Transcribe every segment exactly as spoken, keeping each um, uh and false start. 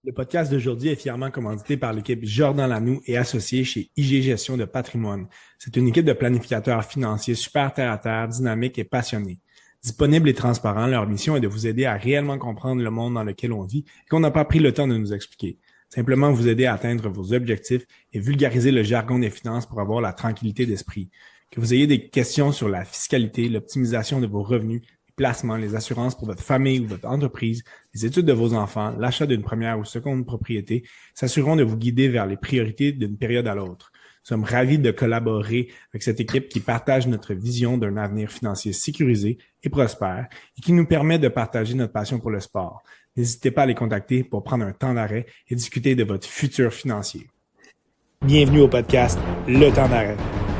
Le podcast d'aujourd'hui est fièrement commandité par l'équipe Jordan Lanoux et associé chez I G Gestion de Patrimoine. C'est une équipe de planificateurs financiers super terre-à-terre, dynamiques et passionnés. Disponibles et transparents, leur mission est de vous aider à réellement comprendre le monde dans lequel on vit et qu'on n'a pas pris le temps de nous expliquer. Simplement vous aider à atteindre vos objectifs et vulgariser le jargon des finances pour avoir la tranquillité d'esprit. Que vous ayez des questions sur la fiscalité, l'optimisation de vos revenus, placements, les assurances pour votre famille ou votre entreprise, les études de vos enfants, l'achat d'une première ou seconde propriété, s'assureront de vous guider vers les priorités d'une période à l'autre. Nous sommes ravis de collaborer avec cette équipe qui partage notre vision d'un avenir financier sécurisé et prospère et qui nous permet de partager notre passion pour le sport. N'hésitez pas à les contacter pour prendre un temps d'arrêt et discuter de votre futur financier. Bienvenue au podcast Le Temps d'arrêt.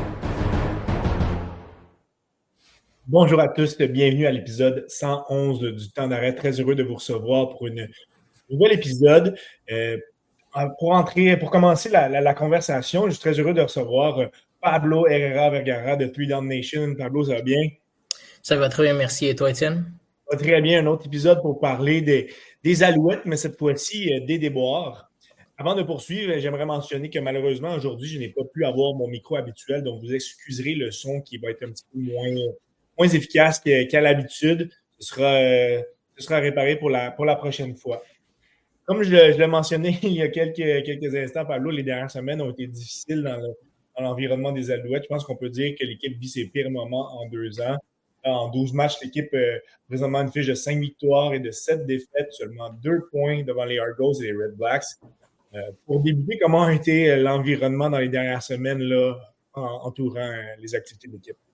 Bonjour à tous, bienvenue à l'épisode cent onze du Temps d'arrêt. Très heureux de vous recevoir pour une nouvel épisode. Euh, pour entrer, pour commencer la, la, la conversation, je suis très heureux de recevoir Pablo Herrera Vergara de Three Down Nation. Pablo, ça va bien? Ça va très bien, merci. Et toi, Étienne? Ça va très bien. Un autre épisode pour parler des, des Alouettes, mais cette fois-ci des Déboires. Avant de poursuivre, j'aimerais mentionner que malheureusement, aujourd'hui, je n'ai pas pu avoir mon micro habituel, donc vous excuserez le son qui va être un petit peu moins... moins efficace qu'à l'habitude. Ce sera, euh, ce sera réparé pour la, pour la prochaine fois. Comme je, je l'ai mentionné il y a quelques, quelques instants, Pablo, les dernières semaines ont été difficiles dans, le, dans l'environnement des Alouettes. Je pense qu'on peut dire que l'équipe vit ses pires moments en deux ans. En douze matchs, l'équipe euh, présentement une fiche de cinq victoires et de sept défaites, seulement deux points devant les Argos et les Red Blacks. Euh, pour débuter, comment a été l'environnement dans les dernières semaines là, en, entourant les activités de l'équipe?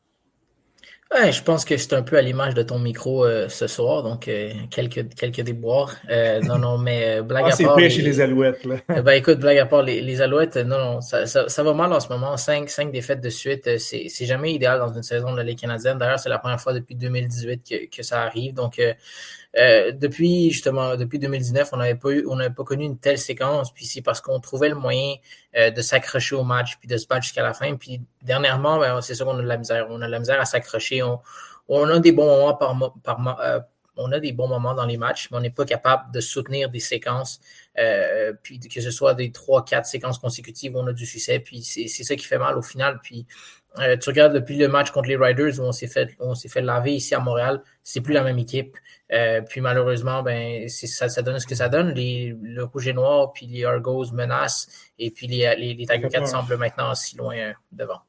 Ouais, je pense que c'est un peu à l'image de ton micro euh, ce soir, donc euh, quelques quelques déboires. Euh, non, non, mais euh, blague ah, à c'est part. pire les... chez les Alouettes, là. ben écoute, blague à part, les, les Alouettes, non, non, ça, ça, ça va mal en ce moment. Cinq, cinq défaites de suite, c'est, c'est jamais idéal dans une saison de la Ligue canadienne. D'ailleurs, c'est la première fois depuis deux mille dix-huit que, que ça arrive. Donc, euh, euh, depuis justement, depuis deux mille dix-neuf, on n'avait pas eu, on n'avait pas connu une telle séquence. Puis c'est parce qu'on trouvait le moyen euh, de s'accrocher au match, puis de se battre jusqu'à la fin. Puis dernièrement, ben, c'est sûr qu'on a de la misère. On a de la misère à s'accrocher. On, on a des bons moments par, par euh, on a des bons moments dans les matchs, mais on n'est pas capable de soutenir des séquences, euh, puis que ce soit des trois, quatre séquences consécutives où on a du succès, puis c'est, c'est ça qui fait mal au final. Puis euh, tu regardes depuis le match contre les Riders où on s'est fait, où on s'est fait laver ici à Montréal, c'est plus la même équipe. Euh, puis malheureusement, ben c'est, ça, ça donne ce que ça donne. Les, le Rouge et Noir, puis les Argos menacent, et puis les, les, les Tiger Cats semblent maintenant si loin euh, devant.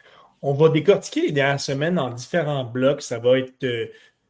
On va décortiquer les dernières semaines en différents blocs. Ça va être, euh,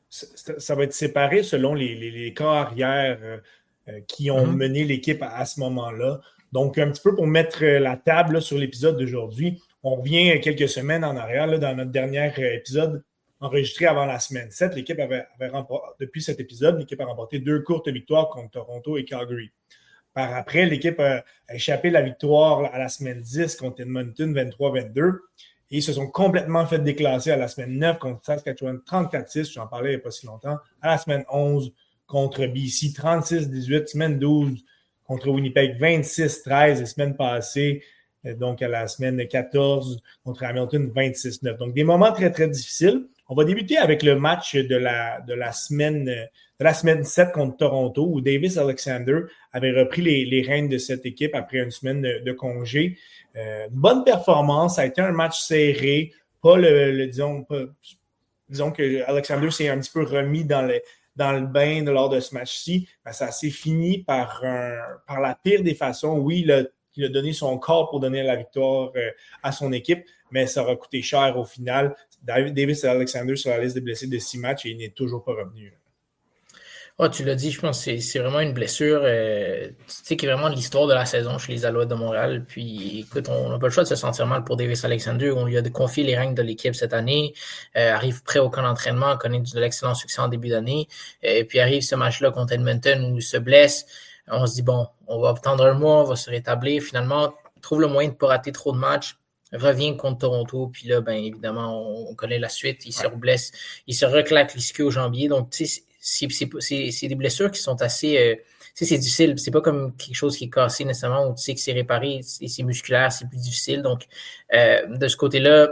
ça, ça va être séparé selon les, les, les corps arrière euh, qui ont mm-hmm. mené l'équipe à, à ce moment-là. Donc, un petit peu pour mettre la table là, sur l'épisode d'aujourd'hui, on revient quelques semaines en arrière là, dans notre dernier épisode enregistré avant la semaine sept. L'équipe avait, avait remporté, depuis cet épisode, l'équipe a remporté deux courtes victoires contre Toronto et Calgary. Par après, l'équipe a, a échappé la victoire à la semaine dix contre Edmonton vingt-trois vingt-deux. Et ils se sont complètement fait déclasser à la semaine neuf contre Saskatchewan trente-quatre six, j'en parlais il n'y a pas si longtemps, à la semaine onze contre B C trente-six dix-huit, semaine douze contre Winnipeg vingt-six treize et semaine passée, donc à la semaine quatorze contre Hamilton vingt-six neuf. Donc des moments très très difficiles. On va débuter avec le match de la, de la semaine de la semaine sept contre Toronto où Davis Alexander avait repris les, les rênes de cette équipe après une semaine de, de congé. Euh, une bonne performance, ça a été un match serré, pas le, le disons, pas, disons que Alexander s'est un petit peu remis dans le, dans le bain lors de ce match-ci, mais ça s'est fini par, un, par la pire des façons. Oui, il a, il a donné son corps pour donner la victoire euh, à son équipe, mais ça aura coûté cher au final. Davis Alexander sur la liste des blessés de six matchs et il n'est toujours pas revenu. Oh, tu l'as dit, je pense que c'est, c'est vraiment une blessure euh, tu sais, qui est vraiment l'histoire de la saison chez les Alouettes de Montréal. Puis, écoute, on n'a pas le choix de se sentir mal pour Davis Alexander. On lui a confié les règnes de l'équipe cette année, euh, arrive prêt au camp d'entraînement, connaît de l'excellent succès en début d'année. Et puis arrive ce match-là contre Edmonton où il se blesse. On se dit, bon, on va attendre un mois, on va se rétablir. Finalement, il trouve le moyen de ne pas rater trop de matchs. Revient contre Toronto, puis là, ben évidemment, on, on connaît la suite. Il ouais. se reblesse, il se reclaque l'ischio au jambier. Donc, tu sais, C'est, c'est, c'est, c'est des blessures qui sont assez... Euh, tu sais, c'est difficile. C'est pas comme quelque chose qui est cassé nécessairement où tu sais que c'est réparé, c'est, c'est musculaire, c'est plus difficile. Donc, euh, de ce côté-là,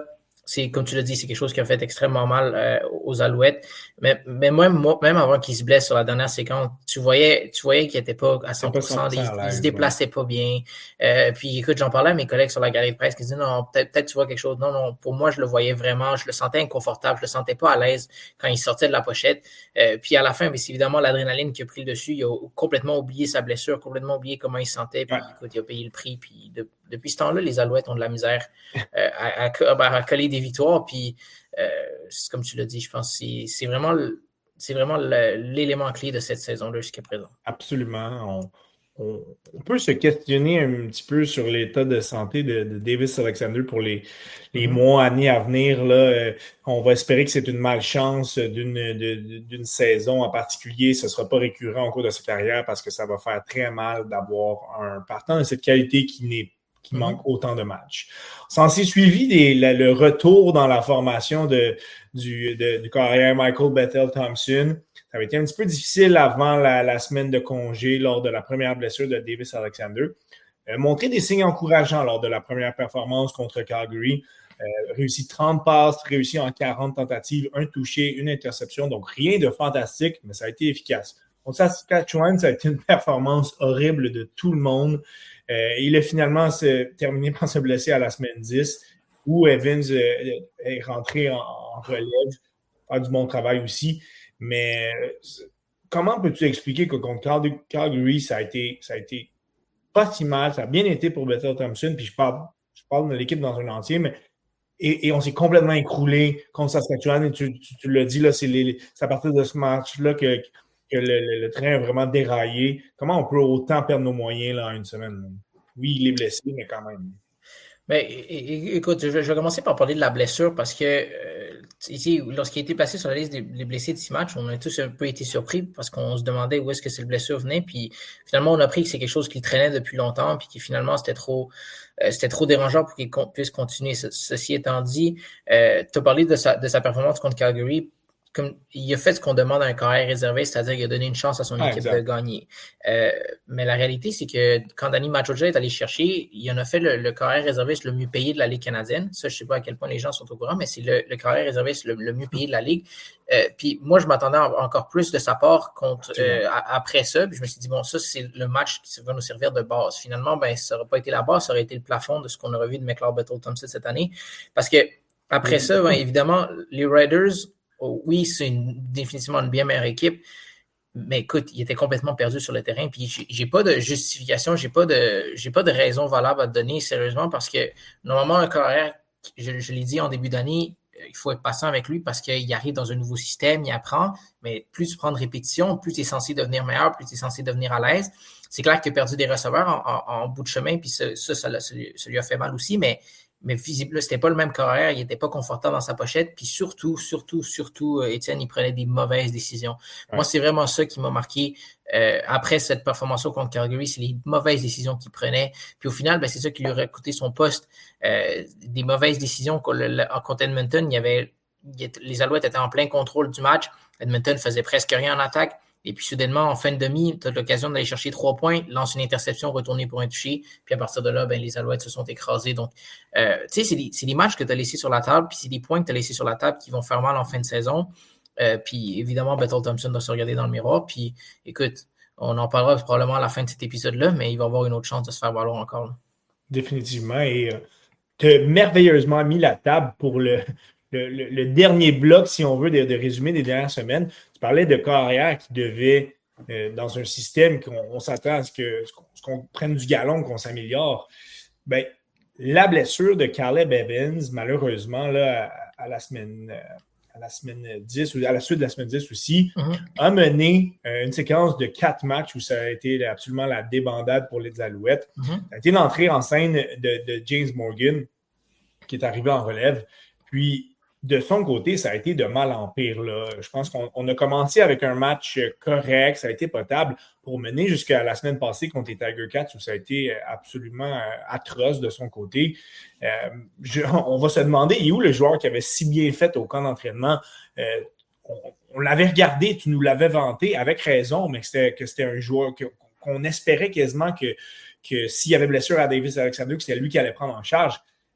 c'est, comme tu l'as dit, c'est quelque chose qui a fait extrêmement mal euh, aux Alouettes. Mais, mais même, moi, même avant qu'il se blesse sur la dernière séquence, tu voyais, tu voyais qu'il n'était pas à cent pour cent. Il ne se déplaçait pas bien. Euh, puis écoute, j'en parlais à mes collègues sur la galerie de presse qui disaient non, peut-être, peut-être tu vois quelque chose. Non, non, pour moi, je le voyais vraiment. Je le sentais inconfortable. Je le sentais pas à l'aise quand il sortait de la pochette. Euh, puis à la fin, mais c'est évidemment l'adrénaline qui a pris le dessus. Il a complètement oublié sa blessure, complètement oublié comment il se sentait. Puis ouais. Écoute, il a payé le prix. Puis de, depuis ce temps-là, les Alouettes ont de la misère euh, à, à, à coller des victoires. Puis, euh, comme tu l'as dit, je pense que c'est, c'est vraiment, c'est vraiment le, l'élément clé de cette saison-là jusqu'à présent. Absolument. On, on, on peut se questionner un petit peu sur l'état de santé de, de Davis Alexander pour les, les mm-hmm. mois, années à venir. Là. On va espérer que c'est une malchance d'une, de, d'une saison en particulier. Ce ne sera pas récurrent au cours de sa carrière parce que ça va faire très mal d'avoir un partant de cette qualité qui n'est qui mm-hmm. manque autant de matchs. S'en s'est suivi des, la, le retour dans la formation de, du, de, du carrière Michael Bethel-Thompson. Ça avait été un petit peu difficile avant la, la semaine de congé lors de la première blessure de Davis Alexander. Euh, montrer des signes encourageants lors de la première performance contre Calgary. Euh, réussi trente passes, réussi en quarante tentatives, un touché, une interception. Donc, rien de fantastique, mais ça a été efficace. Contre Saskatchewan, ça a été une performance horrible de tout le monde. Euh, il a finalement se, terminé par se blesser à la semaine dix, où Evans euh, est rentré en, en relève, faire du bon travail aussi. Mais euh, comment peux-tu expliquer que contre Calgary, ça a été, ça a été pas si mal, ça a bien été pour Bethel-Thompson, puis je parle, je parle de l'équipe dans un entier, mais et, et on s'est complètement écroulé contre Saskatchewan, et tu, tu, tu l'as dit, là, c'est, les, c'est à partir de ce match-là que que le, le, le train a vraiment déraillé. Comment on peut autant perdre nos moyens là, en une semaine? Oui, il est blessé, mais quand même. Mais écoute, je vais commencer par parler de la blessure parce que euh, ici, lorsqu'il a été placé sur la liste des, des blessés de six matchs, on a tous un peu été surpris parce qu'on se demandait où est-ce que cette blessure venait. Puis finalement, on a appris que c'est quelque chose qui traînait depuis longtemps puis qui finalement c'était trop euh, c'était trop dérangeant pour qu'il puisse continuer. Ceci étant dit, euh, tu as parlé de sa, de sa performance contre Calgary. Comme, il a fait ce qu'on demande à un carrière réservé, c'est-à-dire qu'il a donné une chance à son ah, équipe exact. de gagner. Euh, mais la réalité, c'est que quand Danny Machocha est allé chercher, il en a fait le, le carrière réserviste le mieux payé de la Ligue canadienne. Ça, je ne sais pas à quel point les gens sont au courant, mais c'est le, le carrière réserviste le, le mieux payé de la Ligue. Euh, puis moi, je m'attendais encore plus de sa part contre, euh, après ça. Puis je me suis dit, bon, ça, c'est le match qui va nous servir de base. Finalement, ben, ça n'aurait pas été la base, ça aurait été le plafond de ce qu'on aurait vu de McLeod Bethel-Thompson cette année. Parce que après ça, ben, évidemment, les Raiders, oh, oui, c'est une, définitivement une bien meilleure équipe, mais écoute, il était complètement perdu sur le terrain. Puis j'ai, j'ai pas de justification, j'ai pas de, j'ai pas de raison valable à te donner sérieusement parce que normalement un carrière, je, je l'ai dit en début d'année, il faut être patient avec lui parce qu'il arrive dans un nouveau système, il apprend, mais plus tu prends de répétitions, plus tu es censé devenir meilleur, plus tu es censé devenir à l'aise. C'est clair qu'il a perdu des receveurs en, en, en bout de chemin, puis ça, ça, ça, ça, ça lui a fait mal aussi, mais Mais visiblement, c'était pas le même carrière, il n'était pas confortable dans sa pochette. Puis surtout, surtout, surtout, Étienne, il prenait des mauvaises décisions. Ouais. Moi, c'est vraiment ça qui m'a marqué euh, après cette performance contre Calgary, c'est les mauvaises décisions qu'il prenait. Puis au final, ben, c'est ça qui lui aurait coûté son poste. Euh, des mauvaises décisions contre Edmonton, il y avait, les Alouettes étaient en plein contrôle du match. Edmonton faisait presque rien en attaque. Et puis, soudainement, en fin de demi, tu as l'occasion d'aller chercher trois points, lance une interception, retourner pour un touché. Puis à partir de là, ben, les Alouettes se sont écrasés. Donc, euh, tu sais, c'est des, c'est des matchs que tu as laissés sur la table, puis c'est des points que tu as laissés sur la table qui vont faire mal en fin de saison. Euh, puis évidemment, Bethel-Thompson doit se regarder dans le miroir. Puis écoute, on en parlera probablement à la fin de cet épisode-là, mais il va avoir une autre chance de se faire valoir encore. Là. Définitivement. Et euh, tu as merveilleusement mis la table pour le... Le, le, le dernier bloc, si on veut, de, de résumer des dernières semaines. Tu parlais de carrière qui devait, euh, dans un système qu'on on s'attend à ce, que, ce, qu'on, ce qu'on prenne du galon, qu'on s'améliore. Ben, la blessure de Caleb Evans, malheureusement, là, à, à, la semaine, à la semaine dix, ou à la suite de la semaine dix aussi, mm-hmm. a mené euh, une séquence de quatre matchs où ça a été absolument la débandade pour les Alouettes. Mm-hmm. Ça a été l'entrée en scène de, de James Morgan, qui est arrivé en relève. Puis, de son côté, ça a été de mal en pire. Là. Je pense qu'on on a commencé avec un match correct, ça a été potable, pour mener jusqu'à la semaine passée contre les Tiger Cats, où ça a été absolument atroce de son côté. Euh, je, on va se demander, il est où le joueur qui avait si bien fait au camp d'entraînement? Euh, on, on l'avait regardé, tu nous l'avais vanté, avec raison, mais que c'était, que c'était un joueur que, qu'on espérait quasiment que, que s'il y avait blessure à Davis Alexander, que c'était lui qui allait prendre en charge.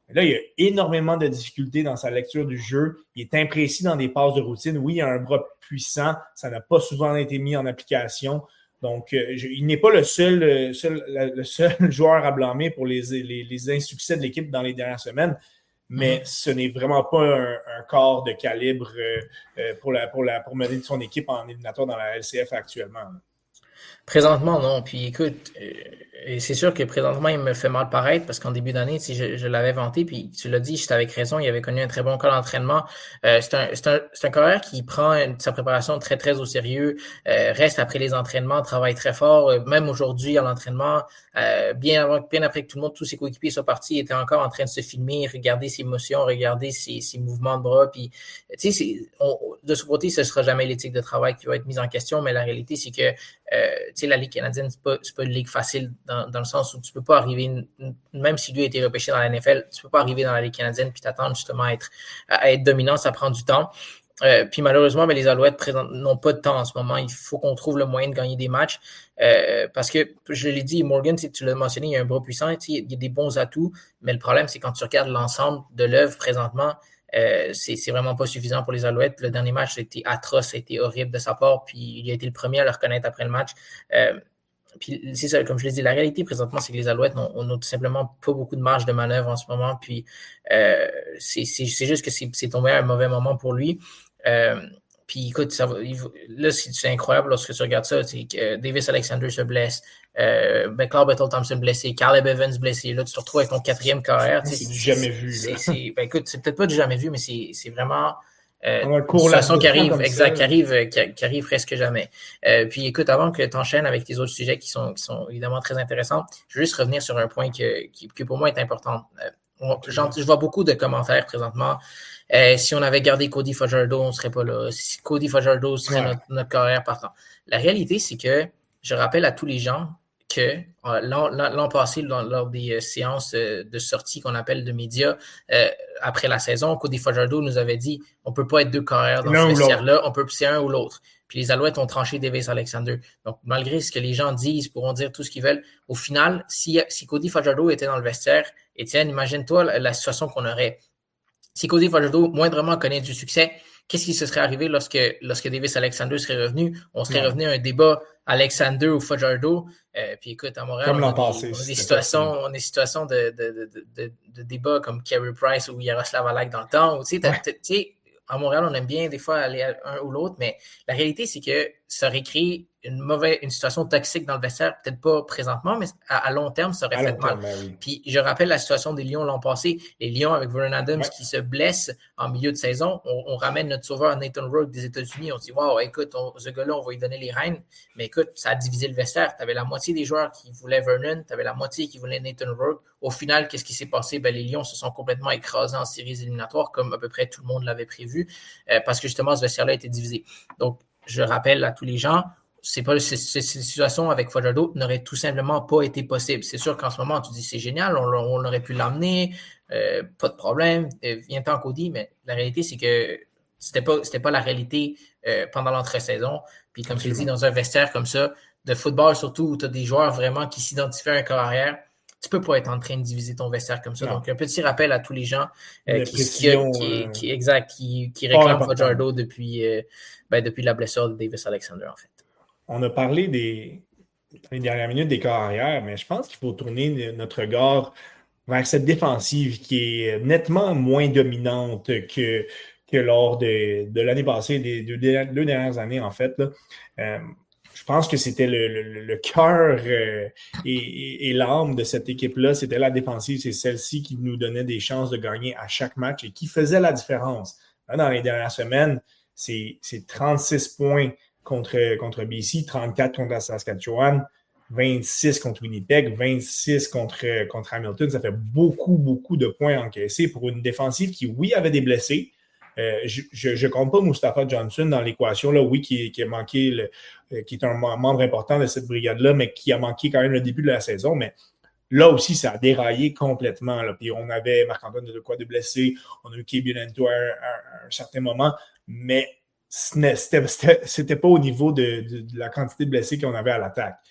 Là, il y a énormément de difficultés dans sa lecture du jeu. Il est imprécis dans des passes de routine. Oui, il a un bras puissant. Ça n'a pas souvent été mis en application. Donc, euh, je, il n'est pas le seul, seul, le seul joueur à blâmer pour les, les, les insuccès de l'équipe dans les dernières semaines. Mais mm-hmm. ce n'est vraiment pas un, un corps de calibre euh, pour, la, pour, la, pour mener son équipe en éliminatoire dans la L C F actuellement. Là. Présentement, non. Puis écoute, euh, et c'est sûr que présentement, il me fait mal paraître parce qu'en début d'année, si je, je l'avais vanté, puis tu l'as dit, j'étais avec raison, il avait connu un très bon cas d'entraînement. Euh, c'est un, c'est un, c'est un carrière qui prend une, sa préparation très, très au sérieux, euh, reste après les entraînements, travaille très fort, euh, même aujourd'hui à l'entraînement, euh, bien avant, bien après que tout le monde, tous ses coéquipiers soient partis, il était encore en train de se filmer, regarder ses émotions, regarder ses, ses mouvements de bras, puis tu sais, de ce côté, ce sera jamais l'éthique de travail qui va être mise en question, mais la réalité, c'est que euh, tu sais, la Ligue canadienne, c'est pas, c'est pas une ligue facile dans, dans le sens où tu peux pas arriver, même si lui a été repêché dans la N F L, tu peux pas arriver dans la Ligue canadienne puis t'attendre justement à être, à être dominant, ça prend du temps. Euh, puis malheureusement, ben, les Alouettes présent, n'ont pas de temps en ce moment. Il faut qu'on trouve le moyen de gagner des matchs. Euh, parce que, je l'ai dit, Morgan, tu l'as mentionné, il y a un bras puissant, il y a des bons atouts, mais le problème, c'est quand tu regardes l'ensemble de l'œuvre présentement, Euh, c'est, c'est vraiment pas suffisant pour les Alouettes. Le dernier match, ça a été atroce, ça a été horrible de sa part, puis il a été le premier à le reconnaître après le match. Euh, puis c'est ça, comme je l'ai dit, la réalité présentement, c'est que les Alouettes n'ont tout simplement pas beaucoup de marge de manœuvre en ce moment, puis euh, c'est, c'est, c'est juste que c'est, c'est tombé à un mauvais moment pour lui. Euh, Puis écoute, ça va, il, là, c'est, c'est incroyable lorsque tu regardes ça. C'est que Davis Alexander se blesse, euh, ben, Carl Battle Thompson blessé, Caleb Evans blessé. Là, tu te retrouves avec ton quatrième carrière. C'est, c'est du jamais vu. C'est, c'est, ben, écoute, c'est peut-être pas du jamais vu, mais c'est, c'est vraiment euh, une situation qui arrive, exact, qui arrive, qui, qui arrive presque jamais. Euh, puis écoute, avant que tu enchaînes avec tes autres sujets qui sont, qui sont évidemment très intéressants, je veux juste revenir sur un point que, qui, qui pour moi est important. Euh, on, je vois beaucoup de commentaires présentement. Euh, si on avait gardé Cody Fajardo, on ne serait pas là. Si Cody Fajardo serait ouais. notre, notre carrière partant. La réalité, c'est que je rappelle à tous les gens que euh, l'an, l'an passé, lors, lors des euh, séances euh, de sortie qu'on appelle de médias, euh, après la saison, Cody Fajardo nous avait dit on ne peut pas être deux carrières dans ce vestiaire-là, on peut c'est un ou l'autre. Puis les Alouettes ont tranché Davis Alexander. Donc, malgré ce que les gens disent, ils pourront dire tout ce qu'ils veulent. Au final, si, si Cody Fajardo était dans le vestiaire, Étienne, imagine-toi la, la situation qu'on aurait. Si Cody Fajardo moindrement connaît du succès, qu'est-ce qui se serait arrivé lorsque, lorsque Davis Alexander serait revenu? On serait ouais. revenu à un débat Alexander ou Fajardo. Euh, puis écoute, à Montréal, comme on, a passé, des, on a des situations, on a des situations de, de, de, de, de débat comme Carey Price ou Yaroslav Halak dans le temps. Tu sais, à Montréal, on aime bien des fois aller à un ou l'autre, mais la réalité, c'est que ça aurait créé une mauvaise, une situation toxique dans le vestiaire, peut-être pas présentement, mais à, à long terme, ça aurait à fait mal. Terme, oui. Puis je rappelle la situation des Lions l'an passé. Les Lions avec Vernon Adams ouais. qui se blesse en milieu de saison. On, on ramène notre sauveur Nathan Rourke des États-Unis. On dit, wow, écoute, on, ce gars-là, on va lui donner les rênes. Mais écoute, ça a divisé le vestiaire. Tu avais la moitié des joueurs qui voulaient Vernon, tu avais la moitié qui voulaient Nathan Rourke. Au final, qu'est-ce qui s'est passé? Ben, les Lions se sont complètement écrasés en séries éliminatoires, comme à peu près tout le monde l'avait prévu, euh, parce que justement, ce vestiaire-là a été divisé. Donc, je rappelle à tous les gens, c'est pas cette situation avec Fajardo n'aurait tout simplement pas été possible. C'est sûr qu'en ce moment, tu dis c'est génial, on, on aurait pu l'emmener, euh, pas de problème, euh, viens-t'en Cody, mais la réalité, c'est que c'était pas, c'était pas la réalité euh, pendant l'entre-saison. Puis comme Absolument. Tu dis, dans un vestiaire comme ça, de football surtout, où tu as des joueurs vraiment qui s'identifient à un carrière, tu peux pas être en train de diviser ton vestiaire comme ça. Non. Donc, un petit rappel à tous les gens euh, qui, qui, qui, euh... qui, exact, qui, qui réclament Fajardo depuis, euh, ben, depuis la blessure de Davis Alexander, en fait. On a parlé des, les dernières minutes des carrières, mais je pense qu'il faut tourner notre regard vers cette défensive qui est nettement moins dominante que, que lors de, de l'année passée, des deux, deux dernières années, en fait. Là. Euh, je pense que c'était le, le, le cœur euh, et, et, et l'âme de cette équipe-là. C'était la défensive. C'est celle-ci qui nous donnait des chances de gagner à chaque match et qui faisait la différence. Là, dans les dernières semaines, c'est, c'est trente-six points contre, contre B C, trente-quatre contre la Saskatchewan, vingt-six contre Winnipeg, vingt-six contre, contre Hamilton. Ça fait beaucoup, beaucoup de points encaissés pour une défensive qui, oui, avait des blessés. Euh, je ne compte pas Mustafa Johnson dans l'équation, là, oui, qui, qui a manqué, le, euh, qui est un membre important de cette brigade-là, mais qui a manqué quand même le début de la saison. Mais là aussi, ça a déraillé complètement. Là. Puis on avait Marc-Antoine de quoi de blessé, on a eu Kevin Ento à, à, à un certain moment, mais C'était, c'était, c'était pas au niveau de, de, de la quantité de blessés qu'on avait à l'attaque.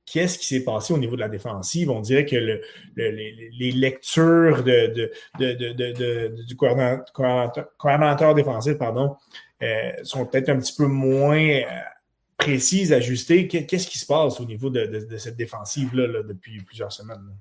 qu'est-ce qui s'est passé au niveau de la défensive? On dirait que le, le, les, les lectures de, de, de, de, de, de, du coordonnateur, coordonnateur défensif pardon, euh, sont peut-être un petit peu moins euh, précises, ajustées. Qu'est-ce qui se passe au niveau de, de, de cette défensive-là là, depuis plusieurs semaines? Là?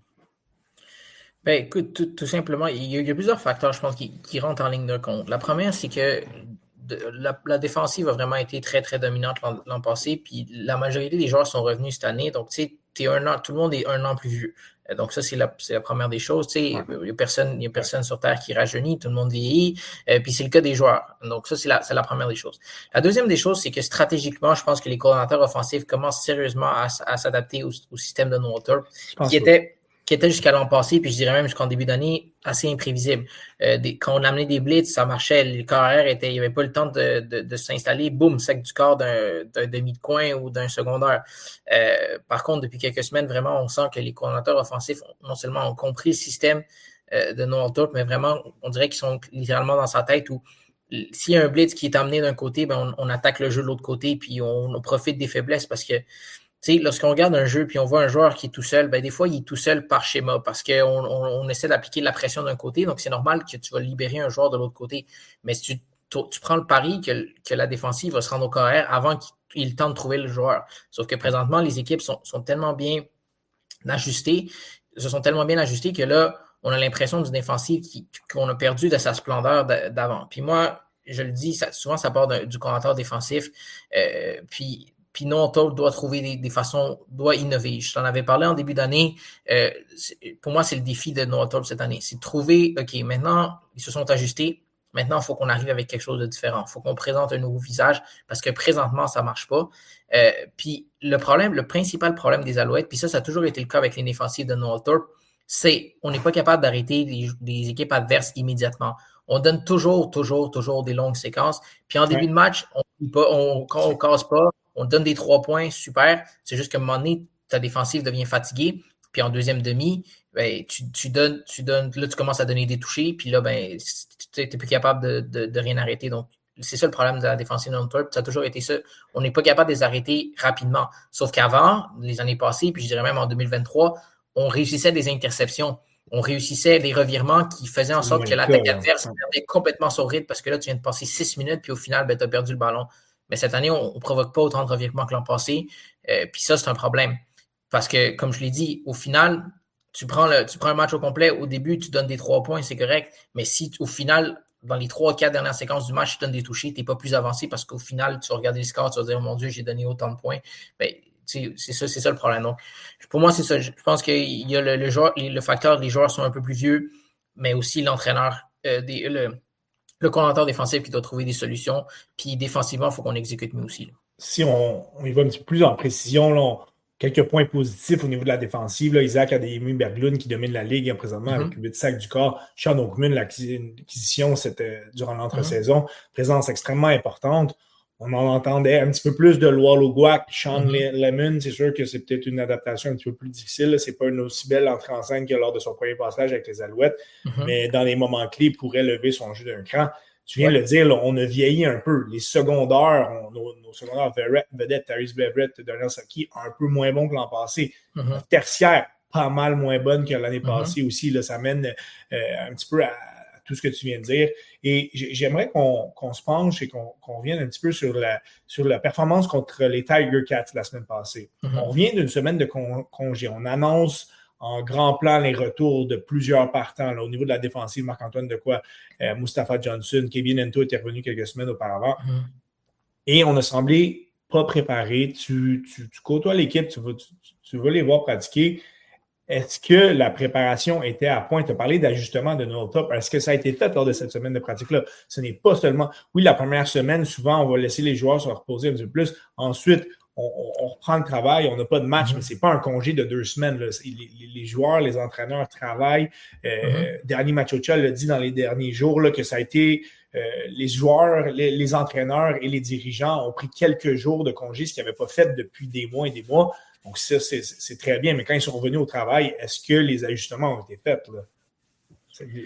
Ben, écoute, tout, tout simplement, il y, a, il y a plusieurs facteurs, je pense, qui, qui rentrent en ligne de compte. La première, c'est que de, la, la défensive a vraiment été très, très dominante l'an, l'an passé, puis la majorité des joueurs sont revenus cette année. Donc, tu sais, t'es un an, tout le monde est un an plus vieux. Donc, ça, c'est la, c'est la première des choses. Tu sais, il n'y a personne, il y a personne sur Terre qui rajeunit, tout le monde vieillit. Euh, puis c'est le cas des joueurs. Donc, ça, c'est la, c'est la première des choses. La deuxième des choses, c'est que stratégiquement, je pense que les coordonnateurs offensifs commencent sérieusement à, à s'adapter au, au système de no-huddle, qui était qui était jusqu'à l'an passé, puis je dirais même jusqu'en début d'année, assez imprévisible. Euh, des, quand on amenait des blitz, ça marchait, le carrière était, il n'y avait pas le temps de, de, de s'installer, boum, sac du corps d'un, d'un demi de coin ou d'un secondaire. Euh, par contre, depuis quelques semaines, vraiment, on sent que les coordonnateurs offensifs, non seulement ont compris le système euh, de no-huddle, mais vraiment, on dirait qu'ils sont littéralement dans sa tête où s'il y a un blitz qui est amené d'un côté, ben on, on attaque le jeu de l'autre côté, puis on, on profite des faiblesses parce que tu sais, lorsqu'on regarde un jeu puis on voit un joueur qui est tout seul, ben des fois, il est tout seul par schéma parce qu'on on, on essaie d'appliquer la pression d'un côté. Donc, c'est normal que tu vas libérer un joueur de l'autre côté. Mais si tu, tu prends le pari que, que la défensive va se rendre au carrière avant qu'il ait le temps de trouver le joueur. Sauf que présentement, les équipes sont, sont tellement bien ajustées, se sont tellement bien ajustées que là, on a l'impression d'une défensive qui, qu'on a perdu de sa splendeur d'avant. Puis moi, je le dis, ça, souvent, ça part d'un, du commentaire défensif. Euh, puis Puis no-huddle doit trouver des, des façons, doit innover. Je t'en avais parlé en début d'année. Euh, pour moi, c'est le défi de no-huddle cette année. C'est de trouver, OK, maintenant, ils se sont ajustés. Maintenant, il faut qu'on arrive avec quelque chose de différent. Il faut qu'on présente un nouveau visage parce que présentement, ça ne marche pas. Euh, puis le problème, le principal problème des Alouettes, puis ça, ça a toujours été le cas avec les défensives de no-huddle, c'est qu'on n'est pas capable d'arrêter les, les équipes adverses immédiatement. On donne toujours, toujours, toujours des longues séquences. Puis en début ouais. de match, on ne on, on casse pas. On donne des trois points, super. C'est juste qu'à un moment donné, ta défensive devient fatiguée. Puis en deuxième demi, ben, tu, tu donnes, tu donnes, là, tu commences à donner des touchés. Puis là, ben, tu n'es plus capable de, de, de rien arrêter. Donc, c'est ça le problème de la défensive non-turf. Ça a toujours été ça. On n'est pas capable de les arrêter rapidement. Sauf qu'avant, les années passées, puis je dirais même en deux mille vingt-trois, on réussissait des interceptions. On réussissait des revirements qui faisaient en sorte que l'attaque adverse perdait complètement son rythme parce que là, tu viens de passer six minutes, puis au final, ben, tu as perdu le ballon. Mais cette année, on ne provoque pas autant de revirements que l'an passé. Euh, puis ça, c'est un problème. Parce que, comme je l'ai dit, au final, tu prends, le, tu prends un match au complet. Au début, tu donnes des trois points, c'est correct. Mais si, au final, dans les trois ou quatre dernières séquences du match, tu donnes des touchés, tu n'es pas plus avancé parce qu'au final, tu vas regarder les scores, tu vas dire, oh mon Dieu, j'ai donné autant de points. Ben, c'est ça, c'est ça le problème. Donc, pour moi, c'est ça. Je pense qu'il y a le, le, joueur, le facteur, les joueurs sont un peu plus vieux, mais aussi l'entraîneur, euh, des, le, le coordonnateur défensif qui doit trouver des solutions. Puis défensivement, il faut qu'on exécute mieux aussi. Là. Si on, on y va un petit peu plus en précision, là, on, quelques points positifs au niveau de la défensive. Là, Isaac Adeyemi-Berglund qui domine la Ligue hein, présentement mm-hmm. avec huit sacs du corps. Sean Oakman, l'acquisition c'était durant l'entre-saison. Mm-hmm. Présence extrêmement importante. On en entendait un petit peu plus de Loa-Loguac, Sean mm-hmm. Lemon. C'est sûr que c'est peut-être une adaptation un petit peu plus difficile. Ce n'est pas une aussi belle entrée en scène que lors de son premier passage avec les Alouettes. Mm-hmm. Mais dans les moments clés, il pourrait lever son jeu d'un cran. Tu viens de ouais. le dire, là, on a vieilli un peu. Les secondaires, on, nos, nos secondaires vedettes, Tyrese Beverett, Daniel Saki, un peu moins bon que l'an passé. Mm-hmm. Tertiaire, pas mal moins bonne que l'année mm-hmm. passée aussi. Là, ça mène euh, un petit peu à tout ce que tu viens de dire. Et j'aimerais qu'on, qu'on se penche et qu'on, qu'on revienne un petit peu sur la, sur la performance contre les Tiger Cats la semaine passée. Mm-hmm. On revient d'une semaine de con, congé. On annonce en grand plan les retours de plusieurs partants. Là, au niveau de la défensive, Marc-Antoine Dequoy, euh, Mustapha Johnson, Kevin Ento était revenu quelques semaines auparavant. Mm-hmm. Et on a semblé pas préparé. Tu, tu, tu côtoies l'équipe, tu vas, tu, tu vas les voir pratiquer. Est-ce que la préparation était à point? Tu as parlé d'ajustement de nos top. Est-ce que ça a été fait lors de cette semaine de pratique-là? Ce n'est pas seulement... Oui, la première semaine, souvent, on va laisser les joueurs se reposer un petit peu plus. Ensuite, on, on reprend le travail. On n'a pas de match, mm-hmm. mais ce n'est pas un congé de deux semaines. Là. Les, les joueurs, les entraîneurs travaillent. Euh, mm-hmm. Danny Machocha l'a dit dans les derniers jours là, que ça a été... Euh, les joueurs, les, les entraîneurs et les dirigeants ont pris quelques jours de congé, ce qu'ils n'avaient pas fait depuis des mois et des mois. Donc, ça, c'est, c'est très bien. Mais quand ils sont revenus au travail, est-ce que les ajustements ont été faits? Là?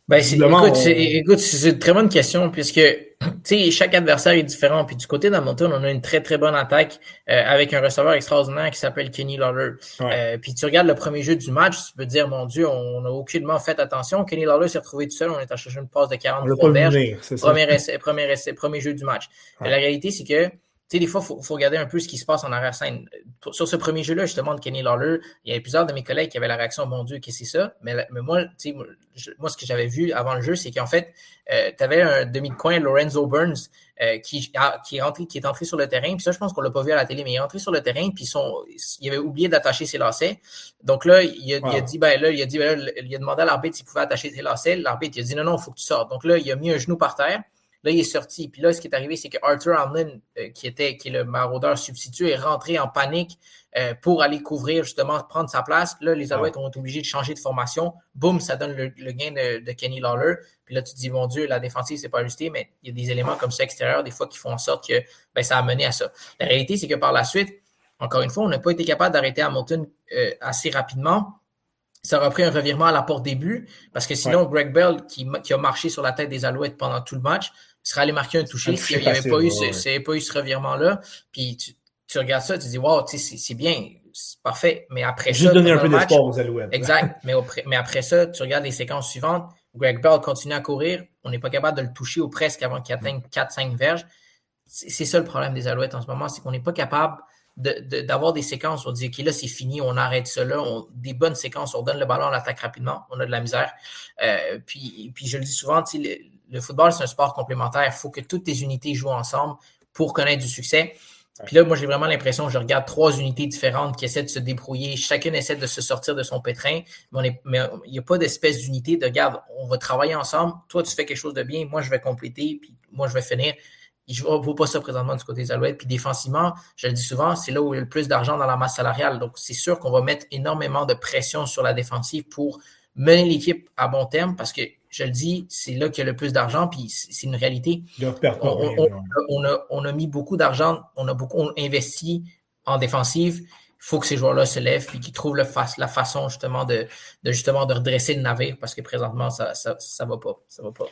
Ben, c'est, écoute, on... c'est, écoute, c'est une très bonne question puisque chaque adversaire est différent. Puis du côté d'Hamilton, on a une très, très bonne attaque euh, avec un receveur extraordinaire qui s'appelle Kenny Lawler. Ouais. Euh, puis tu regardes le premier jeu du match, tu peux te dire, mon Dieu, on n'a aucunement fait attention. Kenny Lawler s'est retrouvé tout seul, on est allé chercher une passe de quarante-trois verges. Premier essai, premier essai, premier jeu du match. Ouais. La réalité, c'est que tu sais, des fois, il faut, faut regarder un peu ce qui se passe en arrière-scène. Sur ce premier jeu-là, justement, de Kenny Lawler, il y avait plusieurs de mes collègues qui avaient la réaction « Mon Dieu, qu'est-ce que c'est ça? » Mais, mais moi, tu sais, moi, ce que j'avais vu avant le jeu, c'est qu'en fait, euh, tu avais un demi de coin, Lorenzo Burns, euh, qui, a, qui, est entré, qui est entré sur le terrain. Puis ça, je pense qu'on ne l'a pas vu à la télé, mais il est entré sur le terrain, puis son, il avait oublié d'attacher ses lacets. Donc là, il a, wow. il a dit, ben là, il a dit, ben là, il a demandé à l'arbitre s'il pouvait attacher ses lacets. L'arbitre, il a dit « Non, non, il faut que tu sortes. » Donc là, il a mis un genou par terre. Là, il est sorti. Puis là, ce qui est arrivé, c'est que Arthur Hamlin, euh, qui était qui est le maraudeur substitut, est rentré en panique euh, pour aller couvrir, justement, prendre sa place. Là, les Alouettes ont été obligés de changer de formation. Boum, ça donne le, le gain de, de Kenny Lawler. Puis là, tu te dis, mon Dieu, la défensive, c'est pas ajusté, mais il y a des éléments comme ça extérieurs, des fois, qui font en sorte que ben, ça a mené à ça. La réalité, c'est que par la suite, encore une fois, on n'a pas été capable d'arrêter Hamilton euh, assez rapidement. Ça aurait pris un revirement à la porte des buts, parce que sinon, ouais. Greg Bell, qui, qui a marché sur la tête des Alouettes pendant tout le match, serait allé marquer un toucher s'il n'y avait, pas eu ce, ouais. pas eu ce revirement-là. Puis tu, tu regardes ça, tu te dis, wow, c'est, c'est bien, c'est parfait. Mais après Juste ça. donner un peu match, d'espoir aux Alouettes. Exact. mais, après, mais après ça, tu regardes les séquences suivantes. Greg Bell continue à courir. On n'est pas capable de le toucher ou presque avant qu'il atteigne quatre cinq verges. C'est, c'est ça le problème des Alouettes en ce moment, c'est qu'on n'est pas capable de, de, d'avoir des séquences où on dit, OK, là, c'est fini, on arrête ça là. On, des bonnes séquences, on donne le ballon, on l'attaque rapidement. On a de la misère. Euh, puis, puis je le dis souvent, tu sais, le football, c'est un sport complémentaire. Il faut que toutes tes unités jouent ensemble pour connaître du succès. Puis là, moi, j'ai vraiment l'impression que je regarde trois unités différentes qui essaient de se débrouiller. Chacune essaie de se sortir de son pétrin. Mais il n'y a pas d'espèce d'unité de, regarde, on va travailler ensemble. Toi, tu fais quelque chose de bien. Moi, je vais compléter. Puis moi, je vais finir. Je ne vois pas ça présentement du côté des Alouettes. Puis défensivement, je le dis souvent, c'est là où il y a le plus d'argent dans la masse salariale. Donc, c'est sûr qu'on va mettre énormément de pression sur la défensive pour mener l'équipe à bon terme parce que je le dis, c'est là qu'il y a le plus d'argent, puis c'est une réalité. On, on, on, on, a, on a mis beaucoup d'argent, on a beaucoup investi en défensive. Il faut que ces joueurs-là se lèvent et qu'ils trouvent le fa- la façon justement de, de justement de redresser le navire parce que présentement, ça ça, ça va pas. Ça va pas.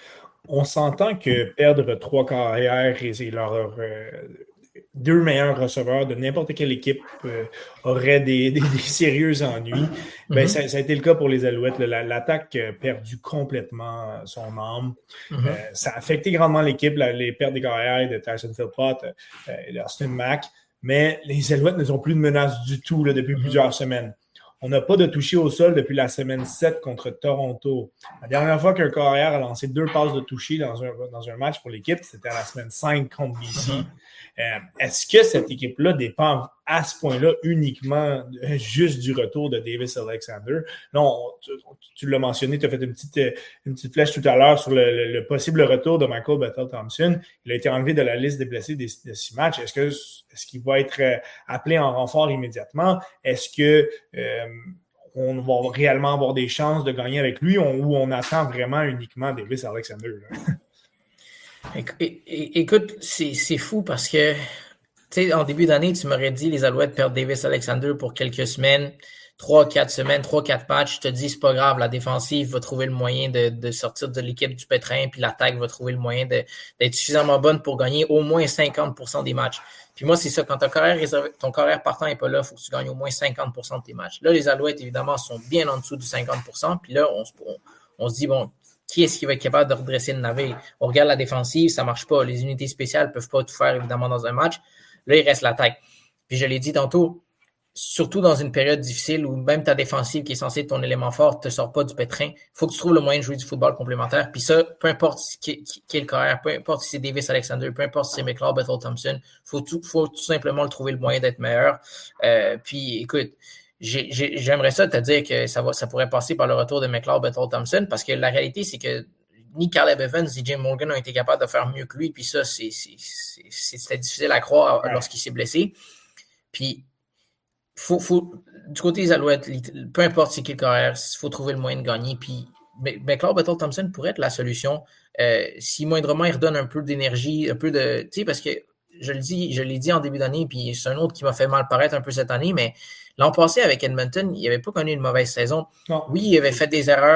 On s'entend que perdre trois carrières et, et leur euh, deux meilleurs receveurs de n'importe quelle équipe euh, auraient des, des, des sérieux ennuis. Mm-hmm. Ben, ça, ça a été le cas pour les Alouettes. Là, l'attaque a perdu complètement son âme. Mm-hmm. Euh, ça a affecté grandement l'équipe, là, les pertes des carrières de Tyson Philpott euh, et d'Austin Mack. Mais les Alouettes ne sont plus de menace du tout là, depuis mm-hmm. plusieurs semaines. On n'a pas de toucher au sol depuis la semaine sept contre Toronto. La dernière fois qu'un carrière a lancé deux passes de toucher dans un, dans un match pour l'équipe, c'était à la semaine cinq contre B C. Mm-hmm. Euh, est-ce que cette équipe-là dépend à ce point-là uniquement euh, juste du retour de Davis Alexander? Non, tu, tu l'as mentionné, tu as fait une petite, une petite flèche tout à l'heure sur le, le, le possible retour de Michael Bethel-Thompson. Il a été enlevé de la liste des blessés des, des six matchs. Est-ce que est-ce qu'il va être appelé en renfort immédiatement? Est-ce que euh, on va réellement avoir des chances de gagner avec lui on, ou on attend vraiment uniquement Davis Alexander? Là? Écoute, c'est, c'est fou parce que, tu sais, en début d'année, tu m'aurais dit les Alouettes perdent Davis Alexander pour quelques semaines, trois, quatre semaines, trois, quatre matchs. Je te dis, c'est pas grave, la défensive va trouver le moyen de, de sortir de l'équipe du pétrin, puis l'attaque va trouver le moyen de, d'être suffisamment bonne pour gagner au moins cinquante pour cent des matchs. Puis moi, c'est ça, quand ton carrière, réservé, ton carrière partant n'est pas là, il faut que tu gagnes au moins cinquante pour cent de tes matchs. Là, les Alouettes, évidemment, sont bien en dessous du cinquante pour cent, puis là, on, on, on se dit, bon, qui est-ce qui va être capable de redresser le navire? On regarde la défensive, ça ne marche pas. Les unités spéciales ne peuvent pas tout faire, évidemment, dans un match. Là, il reste l'attaque. Puis je l'ai dit tantôt, surtout dans une période difficile où même ta défensive, qui est censée être ton élément fort, ne te sort pas du pétrin, il faut que tu trouves le moyen de jouer du football complémentaire. Puis ça, peu importe qui, qui, qui est le carrière, peu importe si c'est Davis Alexander, peu importe si c'est McLeod, Bethel-Thompson, il faut, faut tout simplement le trouver le moyen d'être meilleur. Euh, puis écoute, J'ai, j'ai, j'aimerais ça te dire que ça, va, ça pourrait passer par le retour de McLeod Bethel-Thompson parce que la réalité, c'est que ni Caleb Evans ni Jim Morgan ont été capables de faire mieux que lui. Puis ça, c'est, c'est, c'est, c'était difficile à croire lorsqu'il s'est blessé. Puis, faut, faut, du côté des Alouettes, peu importe c'est quel carrière, il faut trouver le moyen de gagner. Puis, McLeod Bethel-Thompson pourrait être la solution. Euh, si moindrement, il redonne un peu d'énergie, un peu de. Tu sais, parce que je le dis, je l'ai dit en début d'année, puis c'est un autre qui m'a fait mal paraître un peu cette année, mais l'an passé avec Edmonton, il n'avait pas connu une mauvaise saison. Non. Oui, il avait fait des erreurs.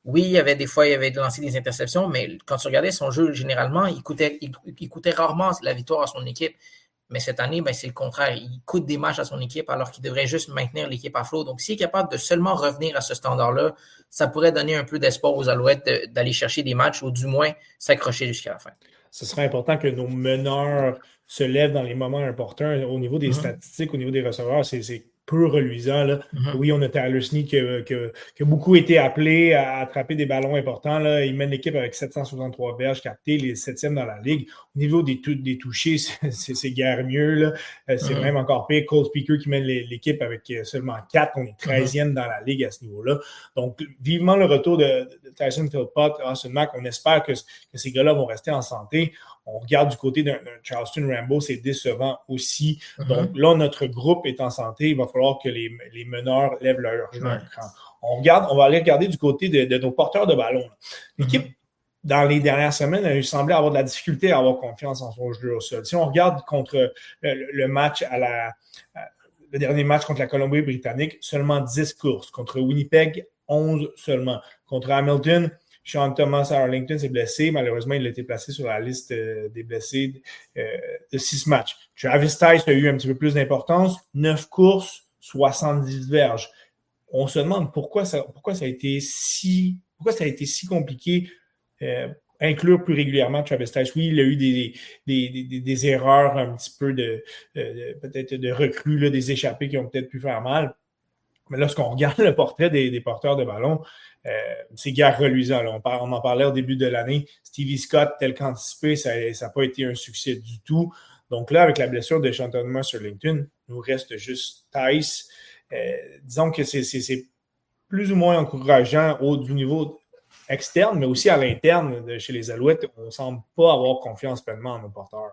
Oui, il y avait des fois, il y avait lancé des interceptions, mais quand tu regardais son jeu, généralement, il coûtait, il, il coûtait rarement la victoire à son équipe. Mais cette année, ben, c'est le contraire. Il coûte des matchs à son équipe alors qu'il devrait juste maintenir l'équipe à flot. Donc, s'il est capable de seulement revenir à ce standard-là, ça pourrait donner un peu d'espoir aux Alouettes de, d'aller chercher des matchs ou du moins s'accrocher jusqu'à la fin. Ce serait important que nos meneurs se lèvent dans les moments importants. Au niveau des mm-hmm. statistiques, au niveau des receveurs, c'est, c'est peu reluisant. Là. Mm-hmm. Oui, on a Tyler Snead qui a, qui, a, qui a beaucoup été appelé à attraper des ballons importants. Là. Il mène l'équipe avec sept cent soixante-trois verges captées, les septièmes dans la ligue. Au niveau des, des touchés, c'est, c'est, c'est guère mieux. Là. C'est mm-hmm. même encore pire. Cole Speaker qui mène l'équipe avec seulement quatre. On est treizième mm-hmm. dans la ligue à ce niveau-là. Donc, vivement le retour de, de Tyson Philpott, Austin Mack. On espère que, que ces gars-là vont rester en santé. On regarde du côté d'un, d'un Charleston Rambo, c'est décevant aussi. Mm-hmm. Donc là, notre groupe est en santé. Il va falloir que les, les meneurs lèvent leur jeu un cran. On regarde, on va aller regarder du côté de, de nos porteurs de ballon. Là. L'équipe, mm-hmm. dans les dernières semaines, a semblé avoir de la difficulté à avoir confiance en son jeu au sol. Si on regarde contre le, le match à la à, le dernier match contre la Colombie-Britannique, seulement dix courses. Contre Winnipeg, onze seulement. Contre Hamilton, Sean Thomas Arlington s'est blessé. Malheureusement, il a été placé sur la liste euh, des blessés euh, de six matchs. Travis Tice a eu un petit peu plus d'importance. neuf courses, soixante-dix verges. On se demande pourquoi ça, pourquoi ça a été si, pourquoi ça a été si compliqué euh, inclure plus régulièrement Travis Tice. Oui, il a eu des, des, des, des erreurs un petit peu de, de peut-être de recrues, là, des échappées qui ont peut-être pu faire mal. Mais lorsqu'on regarde le portrait des, des porteurs de ballon, euh, c'est guère reluisant. Là. On, par, on en parlait au début de l'année. Stevie Scott, tel qu'anticipé, ça n'a pas été un succès du tout. Donc là, avec la blessure de Sean Thomas Arlington, il nous reste juste Tice. Euh, disons que c'est, c'est, c'est plus ou moins encourageant au du niveau externe, mais aussi à l'interne de chez les Alouettes. On ne semble pas avoir confiance pleinement en nos porteurs.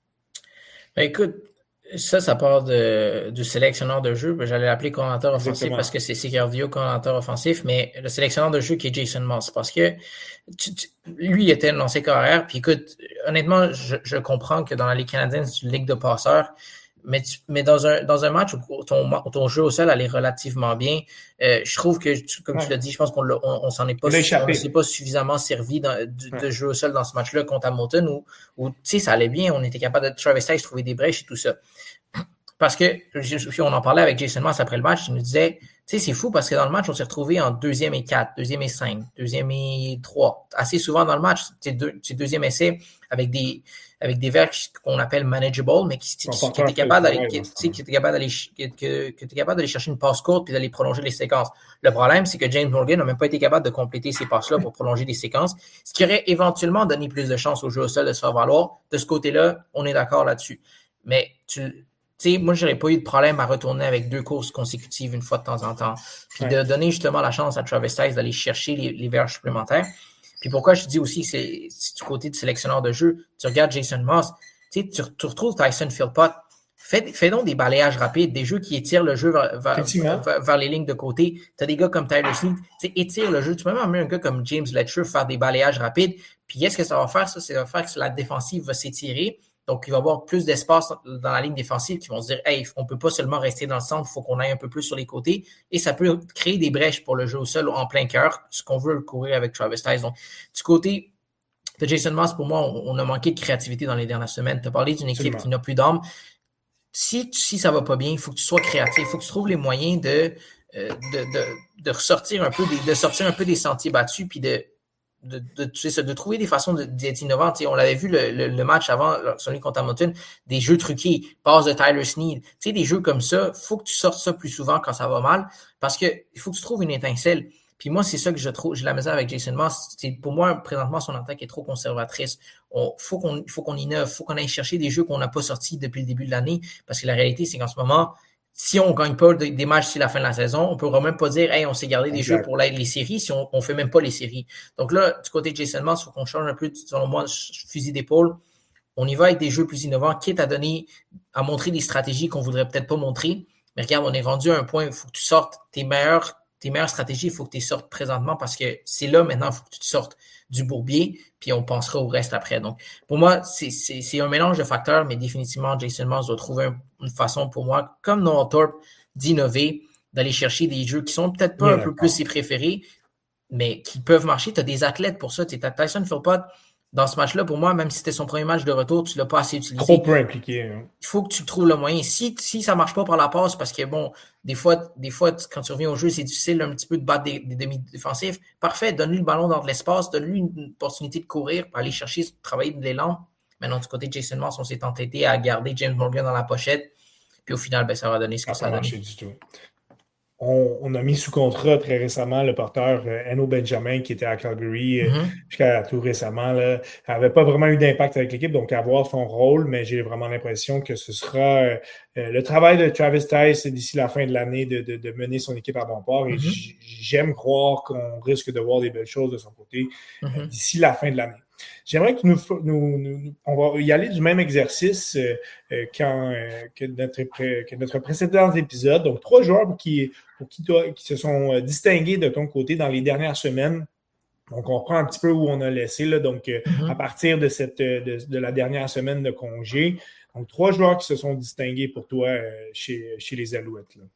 Ben écoute, ça, ça part de, du sélectionneur de jeu. J'allais l'appeler coordinateur offensif Exactement. Parce que c'est Sicardio, coordinateur offensif, mais le sélectionneur de jeu qui est Jason Moss. Parce que tu, tu, lui, il était lancé carrière. Puis écoute, honnêtement, je, je comprends que dans la Ligue canadienne, c'est une ligue de passeurs. Mais, tu, mais dans un dans un match où ton, ton jeu au sol allait relativement bien, euh, je trouve que, tu, comme ouais. tu l'as dit, je pense qu'on l'a, on, on s'en est pas, on ne s'est pas suffisamment servi dans, de, ouais. de jeu au sol dans ce match-là contre Hamilton où, où tu sais, ça allait bien, on était capable de Travis Tice trouver des brèches et tout ça. Parce que, on en parlait avec Jason Moss après le match, il nous disait, tu sais, c'est fou parce que dans le match, on s'est retrouvé en deuxième et quatre, deuxième et cinq, deuxième et trois. Assez souvent dans le match, c'est deux, deuxième essai avec des, avec des verges qu'on appelle manageable, mais qui, qui, qui, qui étaient capables d'aller, qui, qui étaient capables d'aller, que, que, que t'es capable d'aller chercher une passe courte puis d'aller prolonger les séquences. Le problème, c'est que James Morgan n'a même pas été capable de compléter ces passes-là pour prolonger les séquences, ce qui aurait éventuellement donné plus de chances au jeu au sol de se faire valoir. De ce côté-là, on est d'accord là-dessus. Mais tu, tu sais, moi, j'aurais pas eu de problème à retourner avec deux courses consécutives une fois de temps en temps. Puis ouais. de donner justement la chance à Travis Tice d'aller chercher les, les verges supplémentaires. Puis pourquoi je dis aussi que c'est, c'est du côté du sélectionneur de jeu, tu regardes Jason Moss, tu sais, tu, tu retrouves Tyson Philpott, fais, fais donc des balayages rapides, des jeux qui étirent le jeu vers, vers, vers, vers les lignes de côté. Tu as des gars comme Tyler Snead, tu sais, étire le jeu. Tu peux même amener un gars comme James Letcher faire des balayages rapides. Puis qu'est-ce que ça va faire? Ça, ça va faire que la défensive va s'étirer. Donc, il va y avoir plus d'espace dans la ligne défensive qui vont se dire « Hey, on ne peut pas seulement rester dans le centre, il faut qu'on aille un peu plus sur les côtés. » Et ça peut créer des brèches pour le jeu au sol en plein cœur, ce qu'on veut courir avec Travis Tice. Donc, du côté de Jason Moss, pour moi, on a manqué de créativité dans les dernières semaines. Tu as parlé d'une équipe Absolument. Qui n'a plus d'âme. Si, si ça ne va pas bien, il faut que tu sois créatif. Il faut que tu trouves les moyens de, de, de, de ressortir un peu, des, de sortir un peu des sentiers battus puis de De, de, tu sais, de trouver des façons de, d'être innovants. Tu sais, on l'avait vu le, le, le match avant, celui contre Hamilton, des jeux truqués, passe de Tyler Snead. Tu sais, des jeux comme ça, il faut que tu sortes ça plus souvent quand ça va mal parce que il faut que tu trouves une étincelle. Puis moi, c'est ça que je trouve, j'ai la misère avec Jason Moss. C'est, pour moi, présentement, son attaque est trop conservatrice. Il faut qu'on, faut qu'on innove, il faut qu'on aille chercher des jeux qu'on n'a pas sortis depuis le début de l'année parce que la réalité, c'est qu'en ce moment, si on ne gagne pas des matchs d'ici la fin de la saison, on ne pourra même pas dire « Hey, on s'est gardé des exact. Jeux pour les, les séries si on ne fait même pas les séries. » Donc là, du côté de Jason Moss, il faut qu'on change un peu, selon moi, fusil d'épaule. On y va avec des jeux plus innovants, quitte à donner, à montrer des stratégies qu'on ne voudrait peut-être pas montrer. Mais regarde, on est rendu à un point où il faut que tu sortes tes meilleures, tes meilleures stratégies, il faut que tu les sortes présentement parce que c'est là maintenant, il faut que tu te sortes du bourbier, puis on pensera au reste après. Donc, pour moi, c'est, c'est, c'est un mélange de facteurs, mais définitivement, Jason Moss doit trouver un, une façon pour moi, comme Noah Thorpe, d'innover, d'aller chercher des jeux qui sont peut-être pas oui, un d'accord. peu plus ses préférés, mais qui peuvent marcher. Tu as des athlètes pour ça. Tu sais, Tyson Philpott, dans ce match-là, pour moi, même si c'était son premier match de retour, tu ne l'as pas assez utilisé. Trop peu impliqué. Hein. Il faut que tu trouves le moyen. Si, si ça ne marche pas par la passe, parce que bon, des fois, des fois, quand tu reviens au jeu, c'est difficile un petit peu de battre des, des demi-défensifs. Parfait, donne-lui le ballon dans l'espace, donne-lui une opportunité de courir pour aller chercher, travailler de l'élan. Maintenant, du côté de Jason Moss, on s'est entêté à garder James Morgan dans la pochette. Puis au final, ben, ça va donner ce que ça, ça a donné. Du tout. On, on a mis sous contrat très récemment le porteur euh, Eno Benjamin qui était à Calgary euh, mm-hmm. jusqu'à tout récemment. Il n'avait pas vraiment eu d'impact avec l'équipe, donc à voir son rôle, mais j'ai vraiment l'impression que ce sera euh, le travail de Travis Tice d'ici la fin de l'année de, de, de mener son équipe à bon port. Et mm-hmm. j'aime croire qu'on risque de voir des belles choses de son côté mm-hmm. euh, d'ici la fin de l'année. J'aimerais que nous, nous, nous on va y aller du même exercice euh, euh, quand, euh, que, notre, que notre précédent épisode. Donc, trois joueurs qui, pour qui, toi, qui se sont distingués de ton côté dans les dernières semaines. Donc, on reprend un petit peu où on a laissé. Là, donc, mm-hmm. à partir de, cette, de, de la dernière semaine de congé. Donc, trois joueurs qui se sont distingués pour toi euh, chez, chez les Alouettes. Là.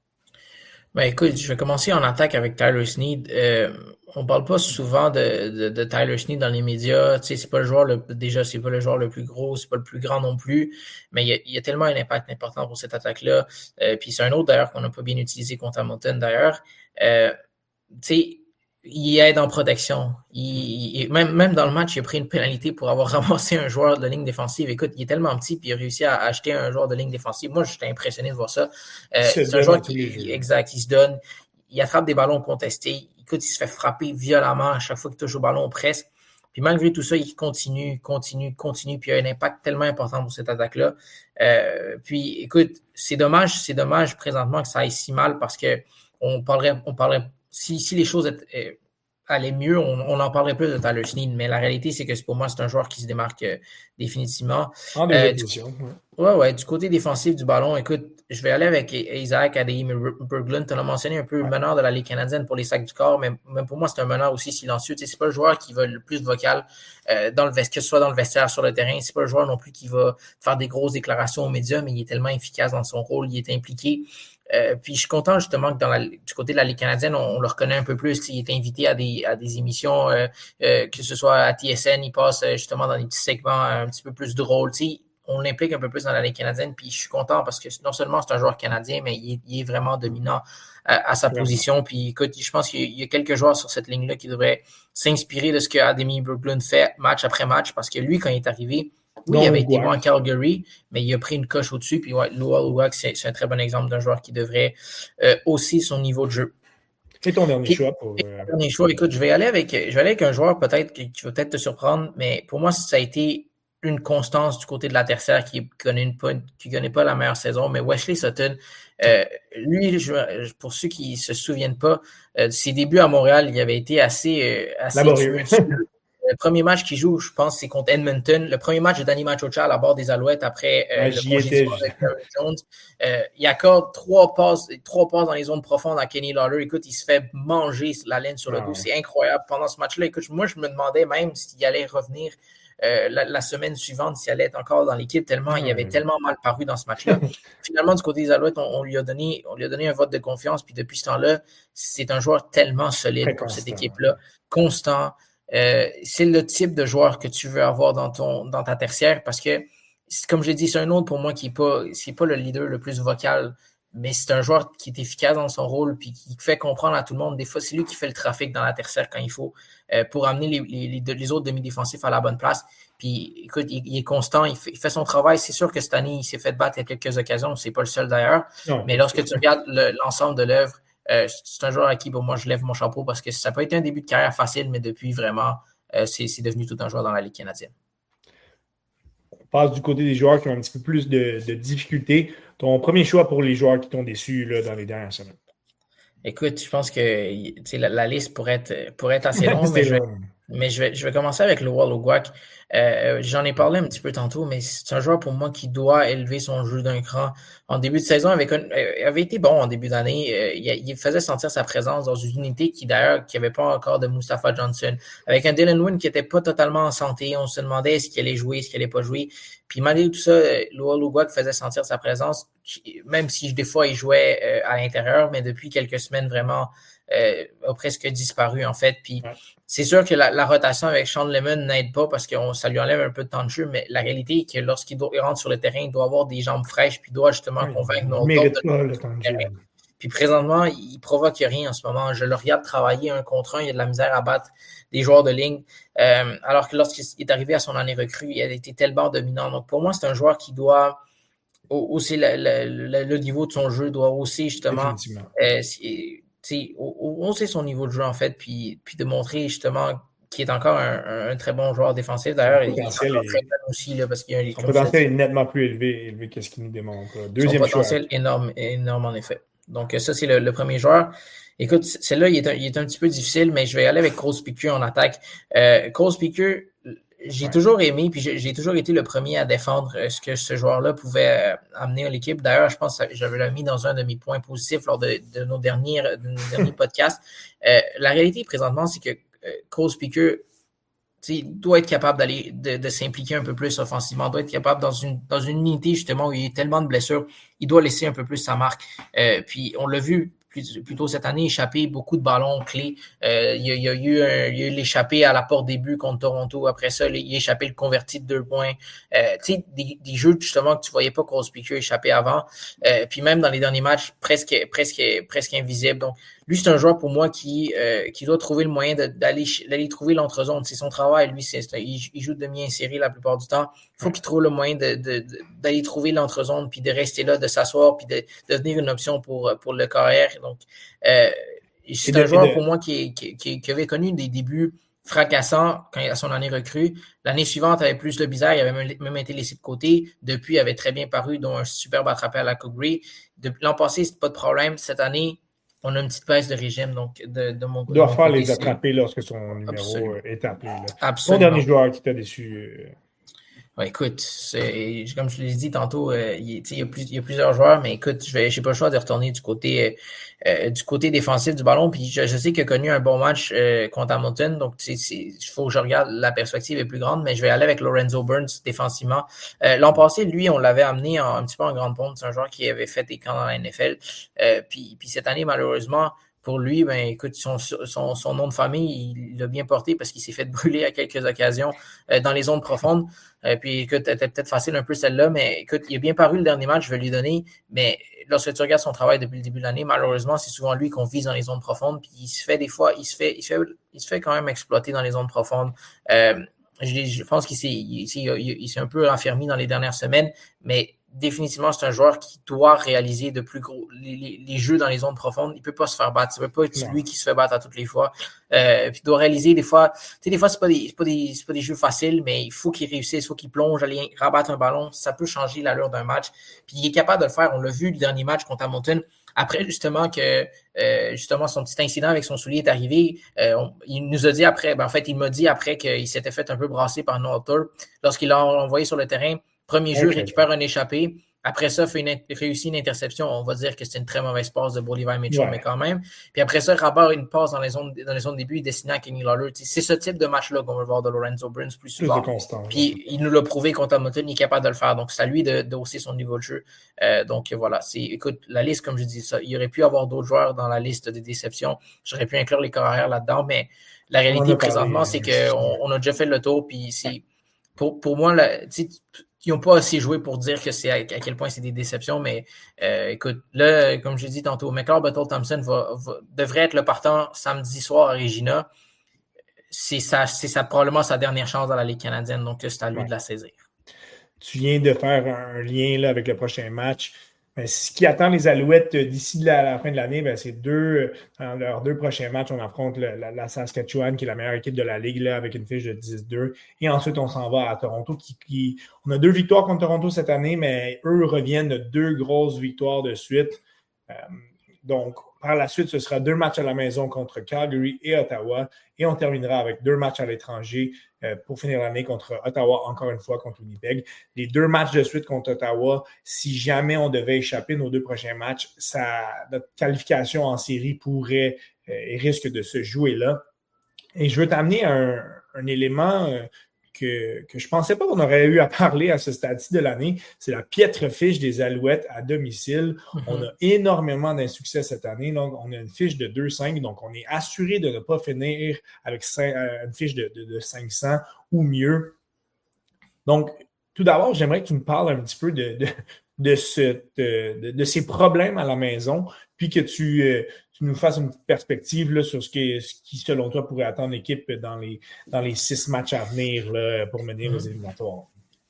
Ben écoute, je vais commencer en attaque avec Tyler Sneed. Euh, on parle pas souvent de, de, de Tyler Sneed dans les médias. Tu sais, c'est pas le joueur le, déjà, c'est pas le joueur le plus gros, c'est pas le plus grand non plus, mais il y a, il y a tellement un impact important pour cette attaque-là. Euh, puis c'est un autre d'ailleurs qu'on n'a pas bien utilisé contre Hamilton d'ailleurs. Euh, tu sais, il aide en protection. Il, il, même, même dans le match, il a pris une pénalité pour avoir ramassé un joueur de ligne défensive. Écoute, il est tellement petit puis il a réussi à acheter un joueur de ligne défensive. Moi, j'étais impressionné de voir ça. Euh, c'est un joueur qui, il, exact, il se donne, il attrape des ballons contestés. Écoute, il se fait frapper violemment à chaque fois qu'il touche au ballon presque. Puis malgré tout ça, il continue, continue, continue. Puis il a un impact tellement important pour cette attaque-là. Euh, puis écoute, c'est dommage, c'est dommage présentement que ça aille si mal parce que on parlerait, on parlerait Si, si les choses étaient, allaient mieux, on, on en parlerait plus de Tyler Sneed, mais la réalité, c'est que pour moi, c'est un joueur qui se démarque euh, définitivement. En deuxième position. Ouais. ouais, ouais. Du côté défensif du ballon, écoute, je vais aller avec Isaac Adeyemi-Berglund. Tu en as mentionné un peu le meneur de la Ligue canadienne pour les sacs du corps, mais même pour moi, c'est un meneur aussi silencieux. Tu sais, c'est pas le joueur qui va le plus vocal euh, dans le vestiaire, que ce soit dans le vestiaire, sur le terrain. C'est pas le joueur non plus qui va faire des grosses déclarations aux médias, mais il est tellement efficace dans son rôle, il est impliqué. Euh, puis je suis content justement que dans la, du côté de la Ligue canadienne, on, on le reconnaît un peu plus. Il est invité à des, à des émissions, euh, euh, que ce soit à T S N, il passe euh, justement dans des petits segments un petit peu plus drôles. Tu sais, on l'implique un peu plus dans la Ligue canadienne. Puis je suis content parce que non seulement c'est un joueur canadien, mais il est, il est vraiment dominant à, à sa ouais. position. Puis écoute, je pense qu'il y a quelques joueurs sur cette ligne-là qui devraient s'inspirer de ce que Adeyemi-Berglund fait match après match, parce que lui, quand il est arrivé, oui, non, il avait été bon à Calgary, mais il a pris une coche au-dessus. Puis ouais, Luol Uwak, c'est, c'est un très bon exemple d'un joueur qui devrait euh, hausser son niveau de jeu. Et ton dernier et, choix pour. Euh... Ton dernier choix, écoute, je vais aller avec, je vais aller avec un joueur peut-être qui, qui va peut-être te surprendre, mais pour moi, ça a été une constance du côté de la tertiaire qui connaît une qui connaît pas la meilleure saison, mais Wesley Sutton, euh, lui, je, pour ceux qui se souviennent pas, euh, ses débuts à Montréal, il avait été assez, euh, assez laborieux. Le premier match qu'il joue, je pense, c'est contre Edmonton. Le premier match de Danny Machocha à la barre des Alouettes après euh, ouais, le congé avec Aaron Jones. Euh, il accorde trois passes, trois passes dans les zones profondes à Kenny Lawler. Écoute, il se fait manger la laine sur le ah, dos. Ouais. C'est incroyable. Pendant ce match-là, écoute, moi, je me demandais même s'il allait revenir euh, la, la semaine suivante, s'il allait être encore dans l'équipe, tellement ah, il avait ouais. tellement mal paru dans ce match-là. Finalement, du côté des Alouettes, on, on, lui a donné, on lui a donné un vote de confiance. Puis depuis ce temps-là, c'est un joueur tellement solide Très pour constant. Cette équipe-là. Constant. Euh, c'est le type de joueur que tu veux avoir dans ton dans ta tertiaire parce que, comme je l'ai dit, c'est un autre pour moi qui n'est pas, c'est pas le leader le plus vocal, mais c'est un joueur qui est efficace dans son rôle puis qui fait comprendre à tout le monde. Des fois, c'est lui qui fait le trafic dans la tertiaire quand il faut euh, pour amener les, les, les, les autres demi-défensifs à la bonne place. Puis, écoute, il, il est constant, il fait, il fait son travail. C'est sûr que cette année, il s'est fait battre à quelques occasions. C'est pas le seul d'ailleurs. Non, mais lorsque tu regardes le, l'ensemble de l'œuvre, Euh, c'est un joueur à qui, pour moi, je lève mon chapeau parce que ça peut être un début de carrière facile, mais depuis, vraiment, euh, c'est, c'est devenu tout un joueur dans la Ligue canadienne. On passe du côté des joueurs qui ont un petit peu plus de, de difficultés. Ton premier choix pour les joueurs qui t'ont déçu là, dans les dernières semaines? Écoute, je pense que la, la liste pourrait être, pourrait être assez longue, mais, je vais, mais je, vais, je vais commencer avec Luol Uwak. Euh, j'en ai parlé un petit peu tantôt, mais c'est un joueur pour moi qui doit élever son jeu d'un cran. En début de saison, avec un, euh, avait été bon en début d'année. Euh, il, il faisait sentir sa présence dans une unité qui, d'ailleurs, qui n'avait pas encore de Mustafa Johnson. Avec un Dylan Wynn qui n'était pas totalement en santé, on se demandait est-ce qu'il allait jouer, est-ce qu'il allait pas jouer. Puis malgré tout ça, Loa Lugua faisait sentir sa présence, même si des fois il jouait euh, à l'intérieur, mais depuis quelques semaines, vraiment, euh, a presque disparu en fait. Puis ouais. C'est sûr que la, la rotation avec Sean Lemon n'aide pas parce que on, ça lui enlève un peu de temps de jeu, mais la réalité est que lorsqu'il doit, il rentre sur le terrain, il doit avoir des jambes fraîches, puis il doit justement oui, convaincre nos autres de pas le temps de jeu. Puis présentement, il provoque rien en ce moment. Je le regarde travailler un contre un, il y a de la misère à battre des joueurs de ligne. Euh, alors que lorsqu'il est arrivé à son année recrue, il a été tellement dominant. Donc pour moi, c'est un joueur qui doit hausser le, le, le, le niveau de son jeu, doit hausser justement euh, hausser son niveau de jeu en fait, puis, puis de montrer justement qu'il est encore un, un très bon joueur défensif. D'ailleurs, il est encore très bon aussi. Là, parce qu'il y a, son potentiel est nettement plus élevé, élevé que ce qu'il nous démontre. Deuxième son potentiel choix. énorme, énorme en effet. Donc ça, c'est le, le premier joueur. Écoute, celle-là, il est, un, il est un petit peu difficile, mais je vais aller avec Cole Speaker en attaque. Euh, Cole Speaker, j'ai ouais. toujours aimé, puis j'ai, j'ai toujours été le premier à défendre ce que ce joueur-là pouvait amener à l'équipe. D'ailleurs, je pense que j'avais mis dans un de mes points positifs lors de, de nos derniers, de nos derniers podcasts. Euh, la réalité, présentement, c'est que euh, Cole Speaker doit être capable d'aller de, de s'impliquer un peu plus offensivement, doit être capable dans une dans une unité justement où il y a tellement de blessures, il doit laisser un peu plus sa marque. Euh, puis on l'a vu plus, plus tôt cette année, échapper beaucoup de ballons clés. Euh, il, y a, il y a eu un, il y a eu l'échappé à la porte début contre Toronto. Après ça, il a échappé le converti de deux points. Euh, tu sais, des, des jeux justement que tu voyais pas Cole Speaker échapper avant. Euh, puis même dans les derniers matchs, presque presque presque invisible. Donc lui, c'est un joueur pour moi qui euh, qui doit trouver le moyen de, d'aller d'aller trouver l'entrezone. C'est son travail. Lui, c'est, c'est il, il joue demi-inséré la plupart du temps. Il faut qu'il trouve le moyen de, de, de d'aller trouver l'entrezone, puis de rester là, de s'asseoir, puis de, de devenir une option pour pour le carrière. Donc, euh, c'est un joueur de... pour moi qui, qui, qui, qui avait connu des débuts fracassants quand il a son année recrue. L'année suivante, il avait plus de bizarre, il avait même, même été laissé de côté. Depuis, il avait très bien paru, dont un superbe attrapé à la Coupe Depuis l'an passé, c'était pas de problème. Cette année, on a une petite baisse de régime, donc de, de mon côté. Il doit faire côté, les attraper lorsque son numéro Absolument. est appelé. Là. Absolument. Son dernier joueur qui t'a déçu. Ouais, écoute, c'est, comme je l'ai dit tantôt, euh, il, il, y a plus, il y a plusieurs joueurs, mais écoute, je vais, j'ai pas le choix de retourner du côté euh, du côté défensif du ballon. Puis je, je sais qu'il a connu un bon match euh, contre Hamilton, donc il faut que je regarde, la perspective est plus grande, mais je vais aller avec Lorenzo Burns défensivement. Euh, l'an passé, lui, on l'avait amené en, un petit peu en grande pompe. C'est un joueur qui avait fait des camps dans la N F L. Euh, puis, puis cette année, malheureusement, pour lui, ben écoute, son, son, son nom de famille, il l'a bien porté parce qu'il s'est fait brûler à quelques occasions euh, dans les zones profondes. Euh, puis écoute, c'était peut-être facile un peu celle-là, mais écoute, il a bien paru le dernier match, je vais lui donner. Mais lorsque tu regardes son travail depuis le début de l'année, malheureusement, c'est souvent lui qu'on vise dans les zones profondes. Puis il se fait des fois, il se fait, il se fait, il se fait quand même exploiter dans les zones profondes. Euh, je, je pense qu'il s'est, il, il, il s'est un peu enfermé dans les dernières semaines, mais définitivement, c'est un joueur qui doit réaliser de plus gros les, les, les jeux dans les zones profondes. Il peut pas se faire battre. Ça peut pas être non. Lui qui se fait battre à toutes les fois. Euh, puis il doit réaliser des fois. Tu sais, des fois, c'est pas des, c'est pas des, c'est pas des jeux faciles, mais il faut qu'il réussisse, il faut qu'il plonge, aller rabattre un ballon. Ça peut changer l'allure d'un match. Puis il est capable de le faire. On l'a vu le dernier match contre Hamilton. Après, justement, que euh, justement son petit incident avec son soulier est arrivé, euh, on, il nous a dit après, ben en fait, il m'a dit après qu'il s'était fait un peu brasser par Notter lorsqu'il l'a envoyé sur le terrain. Premier jeu, okay. Récupère un échappé. Après ça, fait une, réussit une interception. On va dire que c'est une très mauvaise passe de Bolivar Mitchell, ouais. Mais quand même. Puis après ça, rabat une passe dans les zones, dans les zones de début destinée à Kenny Lawler. C'est ce type de match-là qu'on veut voir de Lorenzo Burns plus souvent. Plus constant, puis ouais. Il nous l'a prouvé contre Hamilton, il est capable de le faire. Donc, c'est à lui de, de hausser son niveau de jeu. Euh, donc, voilà. C'est, écoute, la liste, comme je dis ça, il y aurait pu avoir d'autres joueurs dans la liste des déceptions. J'aurais pu inclure les carrières là-dedans, mais la réalité présentement, parlé, c'est qu'on on a déjà fait le tour. Puis c'est, pour, pour moi, la, ils n'ont pas assez joué pour dire que c'est à, à quel point c'est des déceptions, mais euh, écoute, là, comme je l'ai dit tantôt, McLeod Bethel-Thompson va, va, devrait être le partant samedi soir à Regina. C'est, sa, c'est sa, probablement sa dernière chance dans la Ligue canadienne, donc c'est à lui ouais. de la saisir. Tu viens de faire un lien là, avec le prochain match. Ben, ce qui attend les Alouettes d'ici la, la fin de l'année, ben, c'est deux, dans leurs deux prochains matchs, on affronte le, la, la Saskatchewan, qui est la meilleure équipe de la Ligue, là, avec une fiche de dix deux. Et ensuite, on s'en va à Toronto. Qui, qui, on a deux victoires contre Toronto cette année, mais eux reviennent de deux grosses victoires de suite. Euh, donc, par la suite, ce sera deux matchs à la maison contre Calgary et Ottawa. Et on terminera avec deux matchs à l'étranger euh, pour finir l'année contre Ottawa, encore une fois, contre Winnipeg. Les deux matchs de suite contre Ottawa, si jamais on devait échapper nos deux prochains matchs, ça, notre qualification en série pourrait euh, et risque de se jouer là. Et je veux t'amener un, un élément euh, que, que je ne pensais pas qu'on aurait eu à parler à ce stade-ci de l'année. C'est la piètre fiche des Alouettes à domicile. Mm-hmm. On a énormément d'insuccès cette année. Donc, on a une fiche de deux cinq, donc on est assuré de ne pas finir avec cinq, euh, une fiche de, de, de cinq cents ou mieux. Donc, tout d'abord, j'aimerais que tu me parles un petit peu de, de, de, ce, de, de ces problèmes à la maison, puis que tu, euh, tu nous fasses une petite perspective là, sur ce qui, ce qui, selon toi, pourrait attendre l'équipe dans les, dans les six matchs à venir là, pour mener mmh. aux éliminatoires.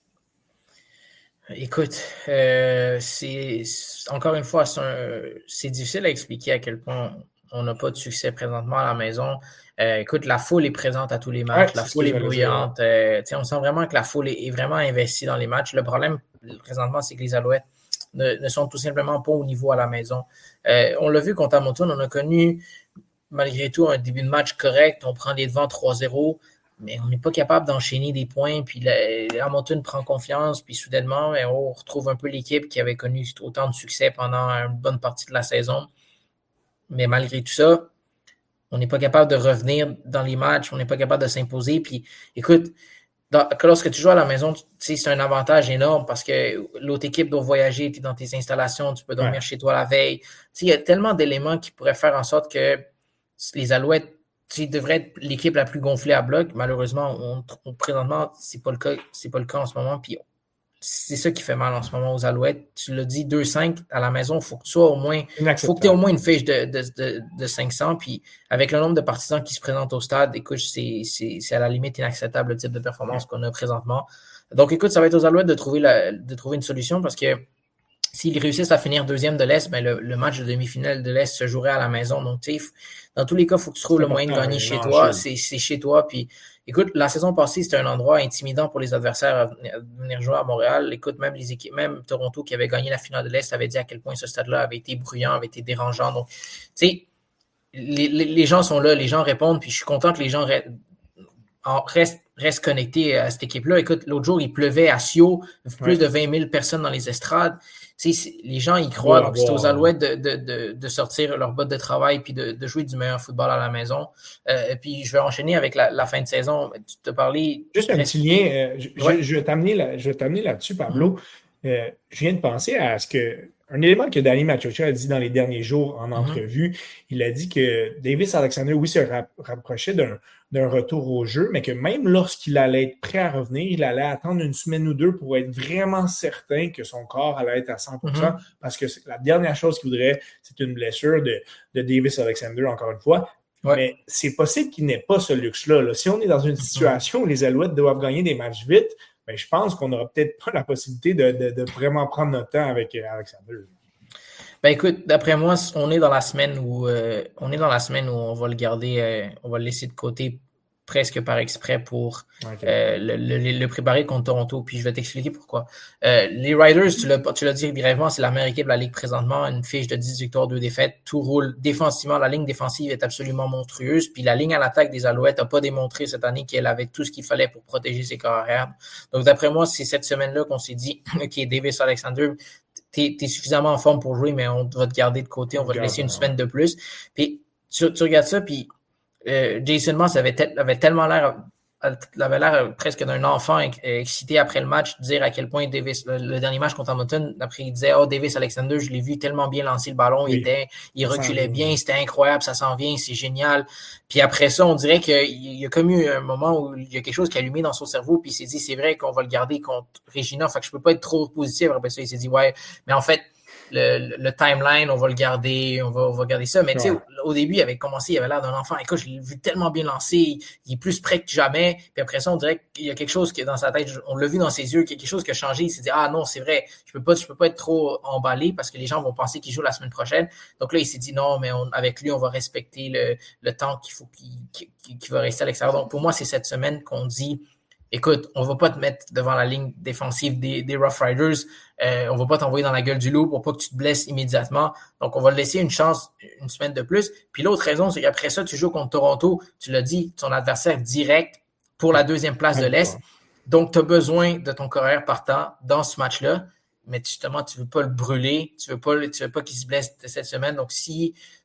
Écoute, euh, c'est encore une fois, c'est, un, c'est difficile à expliquer à quel point on n'a pas de succès présentement à la maison. Euh, écoute, la foule est présente à tous les matchs, ouais, la foule est bruyante. Euh, on sent vraiment que la foule est, est vraiment investie dans les matchs. Le problème, présentement, c'est que les Alouettes ne, ne sont tout simplement pas au niveau à la maison. Euh, on l'a vu contre Hamilton, on a connu, malgré tout, un début de match correct. On prend les devants trois zéro, mais on n'est pas capable d'enchaîner des points. Puis la, Hamilton prend confiance, puis soudainement, on retrouve un peu l'équipe qui avait connu autant de succès pendant une bonne partie de la saison. Mais malgré tout ça, on n'est pas capable de revenir dans les matchs, on n'est pas capable de s'imposer. Puis, écoute, dans, lorsque tu joues à la maison, tu sais, c'est un avantage énorme parce que l'autre équipe doit voyager, tu es dans tes installations, tu peux dormir ouais. chez toi la veille. Tu sais, il y a tellement d'éléments qui pourraient faire en sorte que les Alouettes, tu sais, devraient être l'équipe la plus gonflée à bloc. Malheureusement, on, on, présentement, c'est pas le cas, c'est pas le cas en ce moment. Puis, c'est ça qui fait mal en ce moment aux Alouettes. Tu l'as dit, deux cinq à la maison, il faut que tu sois au moins, faut que tu aies au moins une fiche de, de, de, de cinq cents. Puis avec le nombre de partisans qui se présentent au stade, écoute, c'est, c'est, c'est à la limite inacceptable le type de performance qu'on a présentement. Donc écoute, ça va être aux Alouettes de trouver, la, de trouver une solution parce que s'ils réussissent à finir deuxième de l'Est, ben le, le match de demi-finale de l'Est se jouerait à la maison. Donc, tu sais, dans tous les cas, il faut que tu trouves c'est le moyen de gagner chez toi. C'est, c'est chez toi. Puis, écoute, la saison passée, c'était un endroit intimidant pour les adversaires à venir, à venir jouer à Montréal. Écoute, même les équipes, même Toronto qui avait gagné la finale de l'Est avait dit à quel point ce stade-là avait été bruyant, avait été dérangeant. Donc, tu sais, les, les, les gens sont là, les gens répondent. Puis, je suis content que les gens restent, restent, restent connectés à cette équipe-là. Écoute, l'autre jour, il pleuvait à Sio, plus ouais. de vingt mille personnes dans les estrades. Tu sais, les gens y croient, donc c'est aux Alouettes de, de, de, de sortir leur botte de travail puis de, de jouer du meilleur football à la maison. Euh, puis je vais enchaîner avec la, la fin de saison. Tu te parlais... Juste un petit lien, euh, je, ouais. je, je, vais t'amener là, je vais t'amener là-dessus, Pablo. Mm-hmm. Euh, je viens de penser à ce que... Un élément que Danny Maciocia a dit dans les derniers jours en entrevue, mm-hmm. il a dit que Davis Alexander, oui, se rapprochait d'un, d'un retour au jeu, mais que même lorsqu'il allait être prêt à revenir, il allait attendre une semaine ou deux pour être vraiment certain que son corps allait être à cent pour cent, mm-hmm. parce que la dernière chose qu'il voudrait, c'est une blessure de, de Davis Alexander, encore une fois. Ouais. Mais c'est possible qu'il n'ait pas ce luxe-là. Là. Si on est dans une situation où les Alouettes doivent gagner des matchs vite, ben, je pense qu'on n'aura peut-être pas la possibilité de, de, de vraiment prendre notre temps avec Alexander. Ben écoute, d'après moi, on est dans la semaine où euh, on est dans la semaine où on va le garder, euh, on va le laisser de côté presque par exprès pour okay. euh, le, le, le préparer contre Toronto. Puis je vais t'expliquer pourquoi. Euh, les Riders, tu l'as, tu l'as dit brièvement, c'est la meilleure équipe de la Ligue présentement, une fiche de dix victoires, deux défaites, tout roule défensivement. La ligne défensive est absolument monstrueuse. Puis la ligne à l'attaque des Alouettes n'a pas démontré cette année qu'elle avait tout ce qu'il fallait pour protéger ses carrières. Donc d'après moi, c'est cette semaine-là qu'on s'est dit, OK, Davis Alexander, t'es, t'es suffisamment en forme pour jouer, mais on va te garder de côté, on va te laisser une semaine de plus. Puis tu, tu regardes ça, puis Euh, Jason Moss avait, te- avait tellement l'air, avait l'air presque d'un enfant excité après le match, de dire à quel point Davis, le, le dernier match contre Hamilton, après il disait, oh, Davis Alexander, je l'ai vu tellement bien lancer le ballon, oui. il était, il reculait bien, c'était incroyable, ça s'en vient, c'est génial. Puis après ça, on dirait qu'il y a comme eu un moment où il y a quelque chose qui a allumé dans son cerveau, puis il s'est dit, c'est vrai qu'on va le garder contre Regina, fait que je peux pas être trop positif. Après ça, il s'est dit, ouais, mais en fait, Le, le timeline, on va le garder, on va, on va garder ça. Mais tu sais, au, au début, il avait commencé, il avait l'air d'un enfant. Écoute, je l'ai vu tellement bien lancé, il, il est plus prêt que jamais. Puis après ça, on dirait qu'il y a quelque chose qui est dans sa tête, on l'a vu dans ses yeux, qu'il y a quelque chose qui a changé. Il s'est dit, ah non, c'est vrai, je peux pas, je peux pas être trop emballé parce que les gens vont penser qu'il joue la semaine prochaine. Donc là, il s'est dit, non, mais on, avec lui, on va respecter le, le temps qu'il faut qu'il, qu'il, qu'il va rester à l'extérieur. Donc pour moi, c'est cette semaine qu'on dit, écoute, on va pas te mettre devant la ligne défensive des, des Rough Riders. Euh, on va pas t'envoyer dans la gueule du loup pour pas que tu te blesses immédiatement. Donc, on va te laisser une chance une semaine de plus. Puis l'autre raison, c'est qu'après ça, tu joues contre Toronto. Tu l'as dit, ton adversaire direct pour la deuxième place de l'Est. Donc, tu as besoin de ton carrière partant dans ce match-là. Mais justement, tu veux pas le brûler. Tu veux pas, tu veux pas qu'il se blesse cette semaine. Donc, si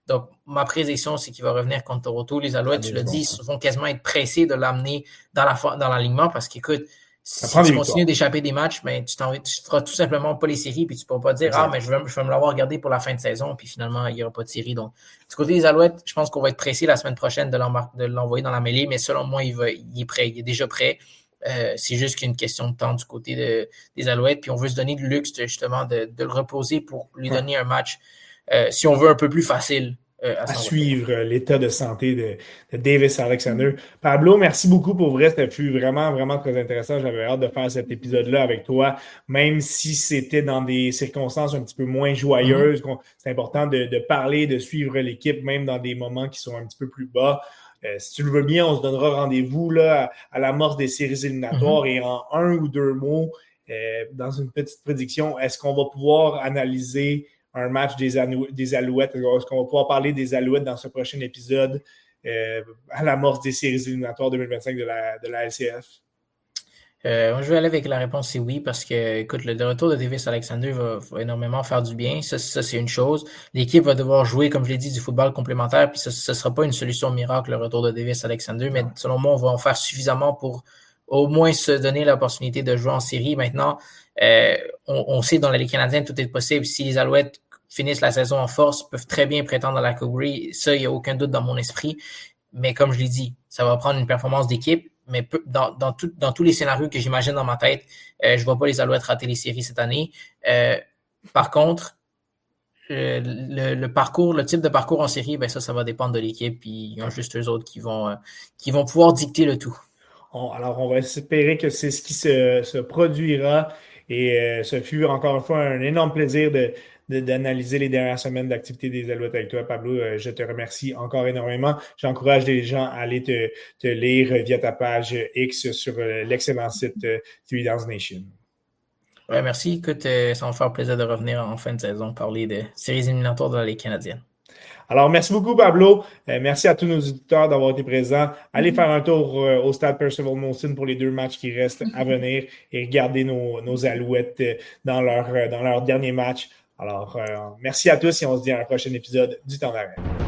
Donc, ma prédiction, c'est qu'il va revenir contre Toronto. Les Alouettes, tu l'as dit, vont quasiment être pressés de l'amener dans, la, dans l'alignement parce qu'écoute, si tu continues d'échapper des matchs, ben, tu ne feras tout simplement pas les séries puis tu ne pourras pas dire exact. « Ah, mais je vais, je vais me l'avoir gardé pour la fin de saison » puis finalement, il n'y aura pas de série. Donc, du côté des Alouettes, je pense qu'on va être pressé la semaine prochaine de, de l'envoyer dans la mêlée, mais selon moi, il, va, il est prêt, il est déjà prêt. Euh, c'est juste qu'une question de temps du côté de, des Alouettes puis on veut se donner le luxe de, justement de, de le reposer pour lui ouais. donner un match, euh, si on veut, un peu plus facile. Euh, à, à suivre euh, l'état de santé de, de Davis Alexander. Mm-hmm. Pablo, merci beaucoup pour vrai. C'était vraiment, vraiment très intéressant. J'avais hâte de faire cet épisode-là avec toi, même si c'était dans des circonstances un petit peu moins joyeuses. Mm-hmm. C'est important de, de parler, de suivre l'équipe, même dans des moments qui sont un petit peu plus bas. Euh, si tu le veux bien, on se donnera rendez-vous là, à, à l'amorce des séries éliminatoires mm-hmm. et en un ou deux mots, euh, dans une petite prédiction, est-ce qu'on va pouvoir analyser un match des, anou- des Alouettes? Est-ce qu'on va pouvoir parler des Alouettes dans ce prochain épisode euh, à l'amorce des séries éliminatoires deux mille vingt-cinq de la, de la L C F? Euh, moi, je vais aller avec la réponse, c'est oui, parce que, écoute, le, le retour de Davis Alexander va, va énormément faire du bien. Ça, ça, c'est une chose. L'équipe va devoir jouer, comme je l'ai dit, du football complémentaire, puis ce ne sera pas une solution miracle, le retour de Davis Alexander, mais selon moi, on va en faire suffisamment pour au moins se donner l'opportunité de jouer en série. Maintenant, euh, on, on sait dans la Ligue canadienne, tout est possible. Si les Alouettes finissent la saison en force, peuvent très bien prétendre à la Coupe Grey. Ça, il n'y a aucun doute dans mon esprit. Mais comme je l'ai dit, ça va prendre une performance d'équipe. Mais dans, dans, tout, dans tous les scénarios que j'imagine dans ma tête, euh, je ne vois pas les Alouettes rater les séries cette année. Euh, par contre, euh, le, le parcours, le type de parcours en série, ben ça, ça va dépendre de l'équipe. Puis il y a juste eux autres qui vont, euh, qui vont pouvoir dicter le tout. On, alors, on va espérer que c'est ce qui se, se produira. Et euh, ce fut encore une fois un énorme plaisir de, de, d'analyser les dernières semaines d'activité des Alouettes avec toi, Pablo. Euh, je te remercie encore énormément. J'encourage les gens à aller te, te lire via ta page X sur euh, l'excellent site euh, Three Downs Nation. Ouais, merci. Écoute, euh, ça va me faire plaisir de revenir en fin de saison parler de séries éliminatoires de la Ligue canadienne. Alors, merci beaucoup, Pablo. Euh, merci à tous nos auditeurs d'avoir été présents. Allez faire un tour euh, au stade Percival Molson pour les deux matchs qui restent à venir et regarder nos, nos Alouettes euh, dans, leur, euh, dans leur dernier match. Alors, euh, merci à tous et on se dit à un prochain épisode du Temps d'arrêt.